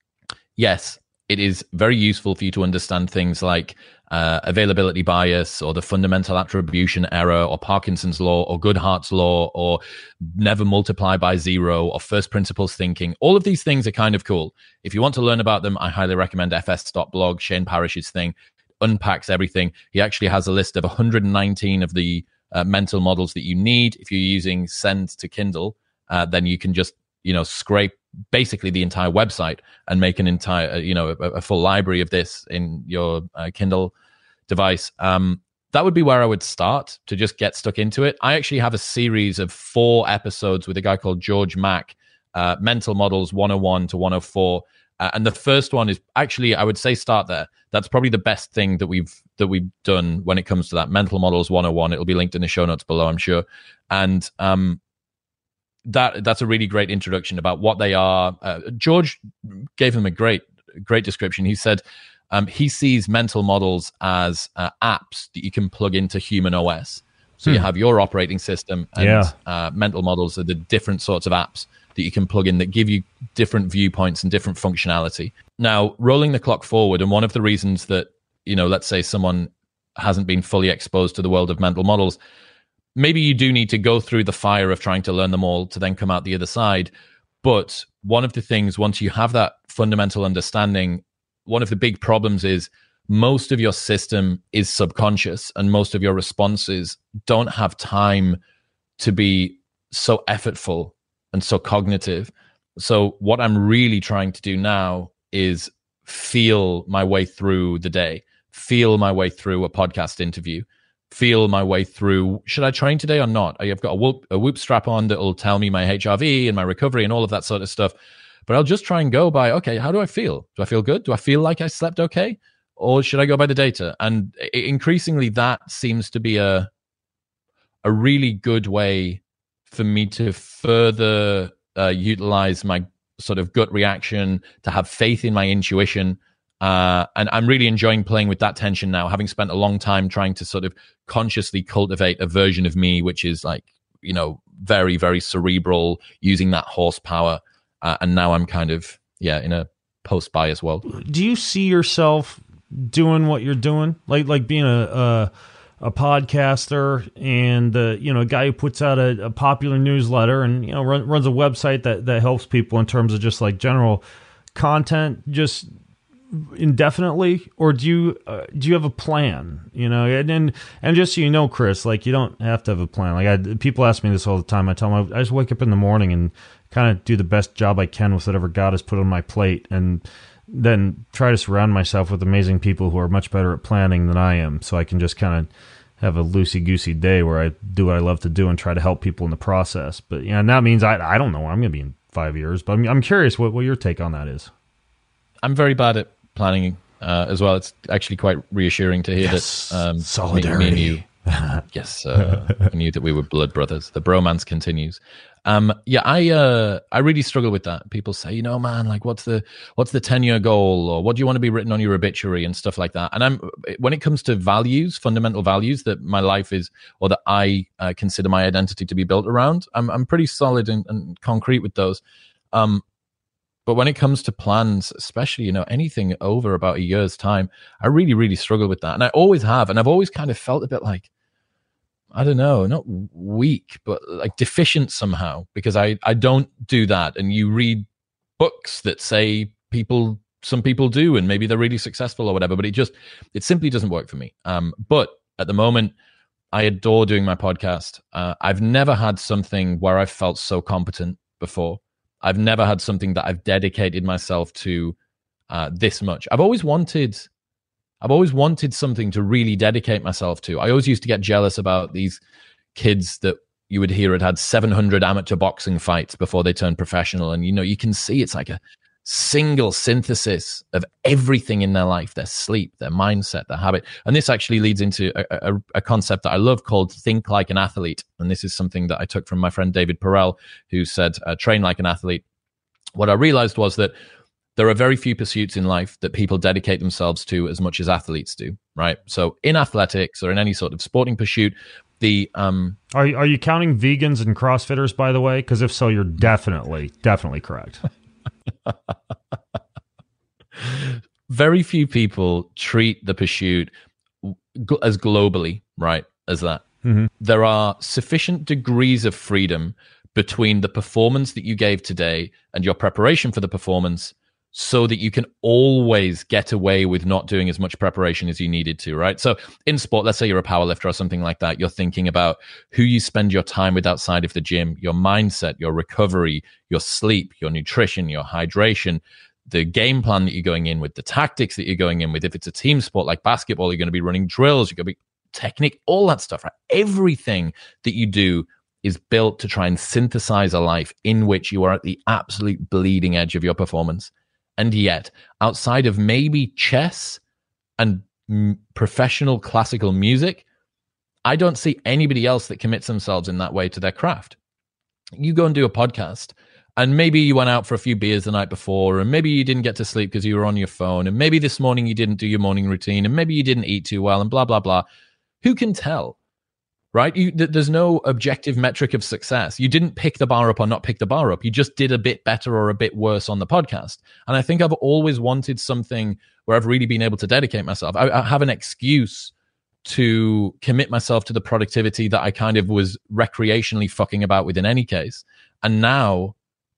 yes, it is very useful for you to understand things like uh, availability bias, or the fundamental attribution error, or Parkinson's law, or Goodhart's law, or never multiply by zero, or first principles thinking. All of these things are kind of cool. If you want to learn about them, I highly recommend F S dot blog, Shane Parrish's thing. Unpacks everything. He actually has a list of one hundred nineteen of the uh, mental models that you need. If you're using Send to Kindle, uh, then you can just you know, scrape basically the entire website and make an entire, you know, a, a full library of this in your uh, Kindle device. Um, that would be where I would start to just get stuck into it. I actually have a series of four episodes with a guy called George Mack, uh, Mental Models one oh one to one oh four. Uh, and the first one is actually, I would say start there. That's probably the best thing that we've that we've done when it comes to that. Mental Models one oh one. It'll be linked in the show notes below, I'm sure. And um, That that's a really great introduction about what they are. Uh, George gave him a great great description. He said um, he sees mental models as uh, apps that you can plug into human O S. So hmm. you have your operating system, and yeah. uh, mental models are the different sorts of apps that you can plug in that give you different viewpoints and different functionality. Now, rolling the clock forward, and one of the reasons that, you know, let's say someone hasn't been fully exposed to the world of mental models, maybe you do need to go through the fire of trying to learn them all to then come out the other side. But one of the things, once you have that fundamental understanding, one of the big problems is most of your system is subconscious, and most of your responses don't have time to be so effortful and so cognitive. So what I'm really trying to do now is feel my way through the day, feel my way through a podcast interview, feel my way through, should I train today or not? I've got a whoop, a whoop strap on that will tell me my H R V and my recovery and all of that sort of stuff. But I'll just try and go by, okay, how do I feel? Do I feel good? Do I feel like I slept okay? Or should I go by the data? And increasingly, that seems to be a a really good way for me to further uh, utilize my sort of gut reaction, to have faith in my intuition. Uh, and I'm really enjoying playing with that tension now, having spent a long time trying to sort of consciously cultivate a version of me, which is like, you know, very, very cerebral, using that horsepower. Uh, and now I'm kind of, yeah, in a post-bias world. Do you see yourself doing what you're doing? Like, like being a, a, a podcaster and, uh, you know, a guy who puts out a, a popular newsletter and, you know, run, runs a website that, that helps people in terms of just like general content, just indefinitely? Or do you uh, do you have a plan, you know? And, and and just so you know, Chris, like, you don't have to have a plan. Like, I, people ask me this all the time. I tell them I just wake up in the morning and kind of do the best job I can with whatever God has put on my plate, and then try to surround myself with amazing people who are much better at planning than I am, so I can just kind of have a loosey-goosey day where I do what I love to do and try to help people in the process. But yeah, and that means I I don't know where I'm going to be in five years, but I'm, I'm curious what, what your take on that is. I'm very bad at planning uh, as well. It's actually quite reassuring to hear yes, that um, solidarity. Me, me and you, yes, uh, I knew that we were blood brothers. The bromance continues. Um, yeah, I uh, I really struggle with that. People say, you know, man, like, what's the what's the ten year goal, or what do you want to be written on your obituary and stuff like that. And I'm when it comes to values, fundamental values that my life is, or that I uh, consider my identity to be built around, I'm I'm pretty solid and, and concrete with those. Um, But when it comes to plans, especially, you know, anything over about a year's time, I really, really struggle with that. And I always have. And I've always kind of felt a bit like, I don't know, not weak, but like deficient somehow, because I, I don't do that. And you read books that say people, some people do, and maybe they're really successful or whatever, but it just, it simply doesn't work for me. Um, but at the moment, I adore doing my podcast. Uh, I've never had something where I've felt so competent before. I've never had something that I've dedicated myself to uh, this much. I've always wanted, I've always wanted something to really dedicate myself to. I always used to get jealous about these kids that you would hear had had seven hundred amateur boxing fights before they turned professional. And, you know, you can see it's like a single synthesis of everything in their life, their sleep, their mindset, their habit. And this actually leads into a, a, a concept that I love called think like an athlete. And this is something that I took from my friend David Perel, who said, uh, train like an athlete. What I realized was that there are very few pursuits in life that people dedicate themselves to as much as athletes do, right? So in athletics or in any sort of sporting pursuit, the um, are are you counting vegans and CrossFitters, by the way? Because if so, you're definitely definitely correct. Very few people treat the pursuit as globally, right, as that. Mm-hmm. There are sufficient degrees of freedom between the performance that you gave today and your preparation for the performance, so that you can always get away with not doing as much preparation as you needed to, right? So in sport, let's say you're a powerlifter or something like that, you're thinking about who you spend your time with outside of the gym, your mindset, your recovery, your sleep, your nutrition, your hydration, the game plan that you're going in with, the tactics that you're going in with. If it's a team sport like basketball, you're going to be running drills, you're going to be technique, all that stuff, right? Everything that you do is built to try and synthesize a life in which you are at the absolute bleeding edge of your performance. And yet, outside of maybe chess and m- professional classical music, I don't see anybody else that commits themselves in that way to their craft. You go and do a podcast, and maybe you went out for a few beers the night before, and maybe you didn't get to sleep because you were on your phone, and maybe this morning you didn't do your morning routine, and maybe you didn't eat too well, and blah, blah, blah. Who can tell? Right? You, th- there's no objective metric of success. You didn't pick the bar up or not pick the bar up. You just did a bit better or a bit worse on the podcast. And I think I've always wanted something where I've really been able to dedicate myself. I, I have an excuse to commit myself to the productivity that I kind of was recreationally fucking about with in any case. And now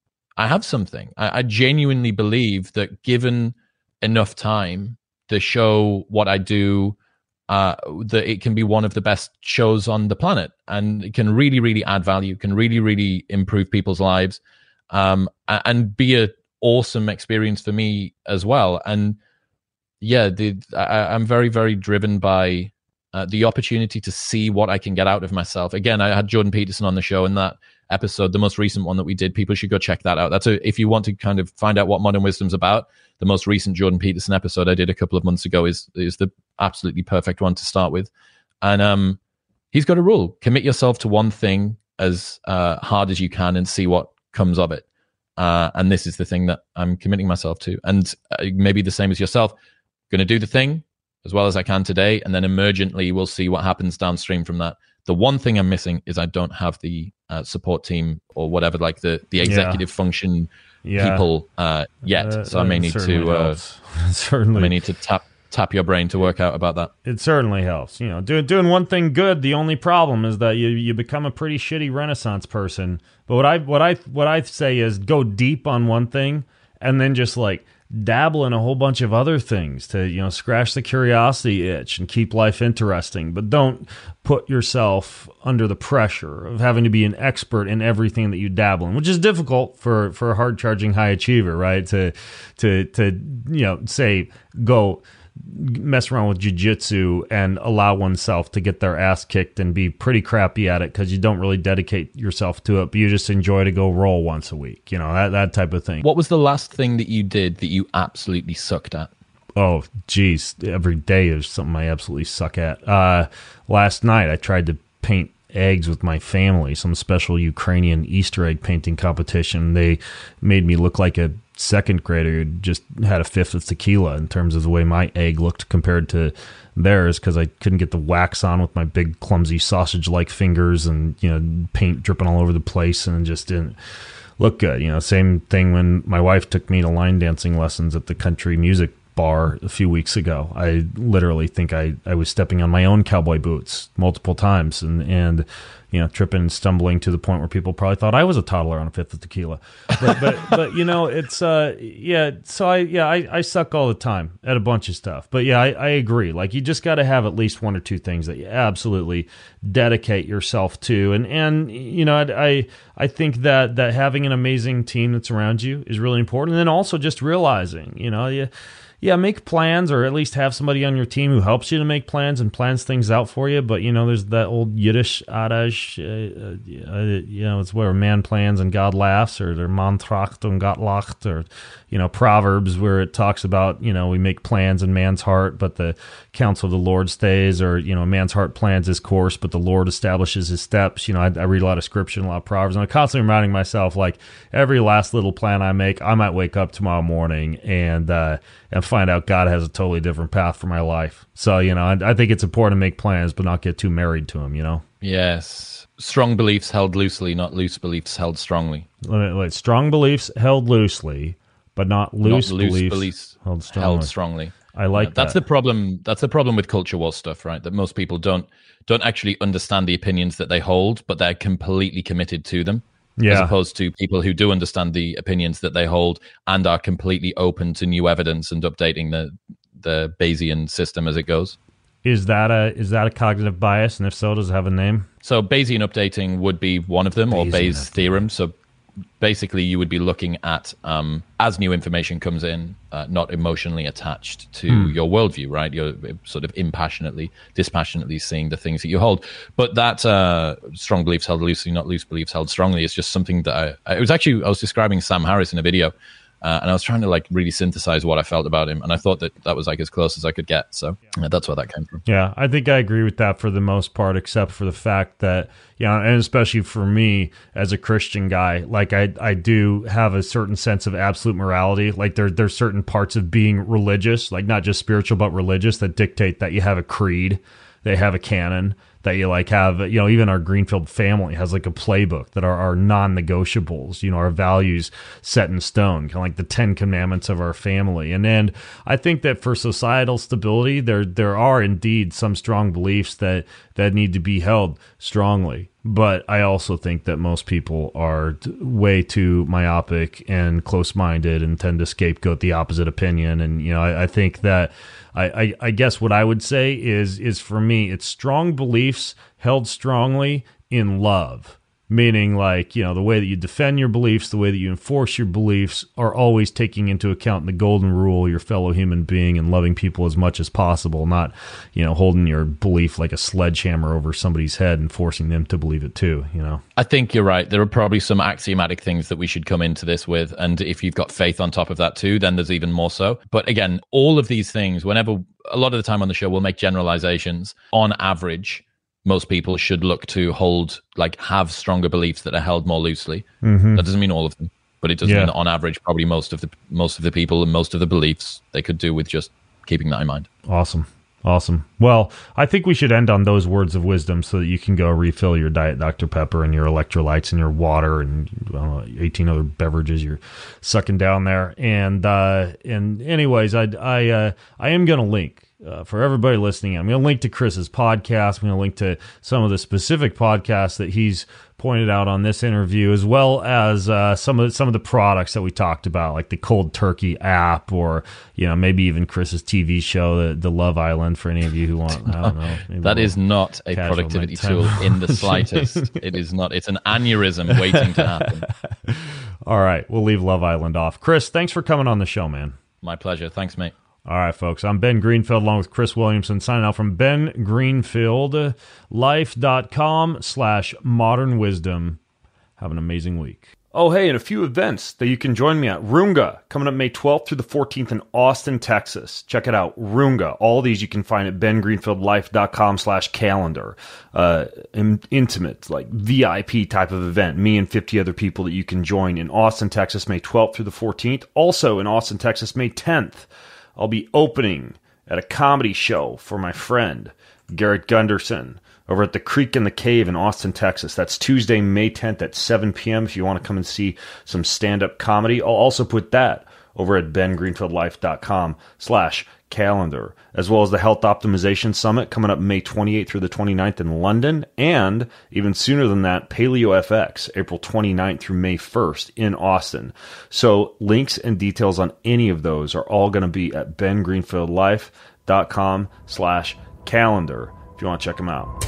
I have something. I, I genuinely believe that given enough time to show what I do, Uh, that it can be one of the best shows on the planet, and it can really, really add value, can really, really improve people's lives, um, and be an awesome experience for me as well. And yeah, the, I, I'm very, very driven by uh, the opportunity to see what I can get out of myself. Again, I had Jordan Peterson on the show in that episode, the most recent one that we did. People should go check that out. That's a, if you want to kind of find out what Modern Wisdom's about, the most recent Jordan Peterson episode I did a couple of months ago is is the absolutely perfect one to start with. And um, he's got a rule: commit yourself to one thing as uh, hard as you can and see what comes of it. Uh, and this is the thing that I'm committing myself to. And uh, maybe the same as yourself, going to do the thing as well as I can today, and then emergently we'll see what happens downstream from that. The one thing I'm missing is I don't have the uh, support team or whatever, like the the executive yeah. function yeah. people uh, yet. Uh, so I may need to uh, certainly I may need to tap tap your brain to work out about that. It certainly helps. You know, doing doing one thing good. The only problem is that you you become a pretty shitty Renaissance person. But what I what I what I say is go deep on one thing and then just like dabble in a whole bunch of other things to, you know, scratch the curiosity itch and keep life interesting. But don't put yourself under the pressure of having to be an expert in everything that you dabble in, which is difficult for, for a hard charging high achiever, right? To, to, to, you know, say, go mess around with jiu-jitsu and allow oneself to get their ass kicked and be pretty crappy at it because you don't really dedicate yourself to it, but you just enjoy to go roll once a week, you know, that, that type of thing. What was the last thing that you did that you absolutely sucked at? Oh, geez. Every day is something I absolutely suck at. Uh, last night I tried to paint eggs with my family, some special Ukrainian Easter egg painting competition. They made me look like a second grader who just had a fifth of tequila in terms of the way my egg looked compared to theirs, because I couldn't get the wax on with my big clumsy sausage-like fingers, and, you know, paint dripping all over the place, and it just didn't look good. You know, same thing when my wife took me to line dancing lessons at the country music bar a few weeks ago. I literally think I, I was stepping on my own cowboy boots multiple times and, and, you know, tripping and stumbling to the point where people probably thought I was a toddler on a fifth of tequila. But, but, but you know, it's, uh, yeah, so I, yeah, I, I suck all the time at a bunch of stuff. But yeah, I, I agree. Like, you just got to have at least one or two things that you absolutely dedicate yourself to. And, and, you know, I, I, I think that, that having an amazing team that's around you is really important. And then also just realizing, you know, you, yeah, make plans, or at least have somebody on your team who helps you to make plans and plans things out for you. But, you know, there's that old Yiddish adage, uh, uh, you know, it's where man plans and God laughs, or der Mann tracht und Gott lacht, or, you know, Proverbs where it talks about, you know, we make plans in man's heart, but the counsel of the Lord stays, or, you know, man's heart plans his course, but the Lord establishes his steps. You know, I, I read a lot of scripture and a lot of Proverbs, and I'm constantly reminding myself, like, every last little plan I make, I might wake up tomorrow morning and, uh, and find out God has a totally different path for my life. So, you know, I, I think it's important to make plans, but not get too married to them, you know? Yes. Strong beliefs held loosely, not loose beliefs held strongly. Wait, wait, strong beliefs held loosely, but not loose, not loose beliefs, beliefs held strongly. Held strongly. I like yeah, that's that. the problem. That's the problem with culture war stuff, right? That most people don't don't actually understand the opinions that they hold, but they're completely committed to them. Yeah. As opposed to people who do understand the opinions that they hold and are completely open to new evidence and updating the the Bayesian system as it goes. Is that a is that a cognitive bias? And if so, does it have a name? So Bayesian updating would be one of them, or Bayesian Bayes' updating. theorem. So basically, you would be looking at um, as new information comes in, uh, not emotionally attached to Hmm. your worldview, right? You're sort of impassionately, dispassionately seeing the things that you hold. But that uh, strong beliefs held loosely, not loose beliefs held strongly, is just something that I, it was actually, I was describing Sam Harris in a video. Uh, and I was trying to like really synthesize what I felt about him, and I thought that that was like as close as I could get. So uh, that's where that came from. Yeah, I think I agree with that for the most part, except for the fact that, you know, and especially for me as a Christian guy, like I I do have a certain sense of absolute morality. Like there there's certain parts of being religious, like not just spiritual but religious, that dictate that you have a creed, they have a canon, that you like have, you know, even our Greenfield family has like a playbook that are our non-negotiables, you know, our values set in stone, kind of like the Ten Commandments of our family. And then I think that for societal stability, there there are indeed some strong beliefs that that need to be held strongly. But I also think that most people are t- way too myopic and close-minded and tend to scapegoat the opposite opinion. And, you know, I, I think that I, I, I guess what I would say is, is for me, it's strong beliefs held strongly in love. Meaning, like, you know, the way that you defend your beliefs, the way that you enforce your beliefs are always taking into account the golden rule, your fellow human being, and loving people as much as possible, not, you know, holding your belief like a sledgehammer over somebody's head and forcing them to believe it too, you know? I think you're right. There are probably some axiomatic things that we should come into this with. And if you've got faith on top of that too, then there's even more so. But again, all of these things, whenever, a lot of the time on the show, we'll make generalizations. On average, most people should look to hold, like, have stronger beliefs that are held more loosely. Mm-hmm. That doesn't mean all of them, but it does Yeah. mean that on average, probably most of the most of the people and most of the beliefs they could do with just keeping that in mind. Awesome. Awesome. Well, I think we should end on those words of wisdom so that you can go refill your Diet Doctor Pepper and your electrolytes and your water and I don't know, eighteen other beverages you're sucking down there. And uh, and anyways, I I uh, I am going to link. Uh, for everybody listening, I'm going to link to Chris's podcast. I'm going to link to some of the specific podcasts that he's pointed out on this interview, as well as uh, some of the, some of the products that we talked about, like the Cold Turkey app, or you know maybe even Chris's T V show, the, the Love Island. For any of you who want, I don't know. maybe That a is not a casual productivity nighttime. tool in the slightest. It is not. It's an aneurysm waiting to happen. All right, we'll leave Love Island off. Chris, thanks for coming on the show, man. My pleasure. Thanks, mate. All right, folks. I'm Ben Greenfield along with Chris Williamson, signing out from Ben Greenfield Life dot com slash modern wisdom. Have an amazing week. Oh, hey, and a few events that you can join me at. Roonga, coming up May twelfth through the fourteenth in Austin, Texas. Check it out, Roonga. All these you can find at Ben Greenfield Life dot com slash calendar. Uh, in- intimate, like V I P type of event. Me and fifty other people that you can join in Austin, Texas, May twelfth through the fourteenth. Also in Austin, Texas, May tenth. I'll be opening at a comedy show for my friend, Garrett Gunderson, over at the Creek in the Cave in Austin, Texas. That's Tuesday, May tenth at seven p.m. if you want to come and see some stand-up comedy. I'll also put that over at Ben Greenfield Life dot com slash calendar, as well as the Health Optimization Summit coming up May twenty-eighth through the twenty-ninth in London, and even sooner than that, Paleo F X, April twenty-ninth through May first in Austin. So links and details on any of those are all going to be at Ben Greenfield Life dot com slash calendar if you want to check them out.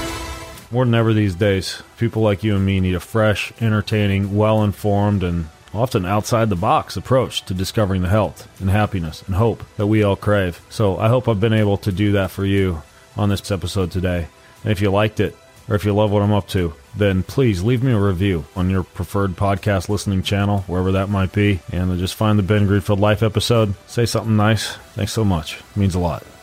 More than ever these days, people like you and me need a fresh, entertaining, well-informed, and often outside-the-box approach to discovering the health and happiness and hope that we all crave. So I hope I've been able to do that for you on this episode today. And if you liked it, or if you love what I'm up to, then please leave me a review on your preferred podcast listening channel, wherever that might be, and just find the Ben Greenfield Life episode. Say something nice. Thanks so much. It means a lot.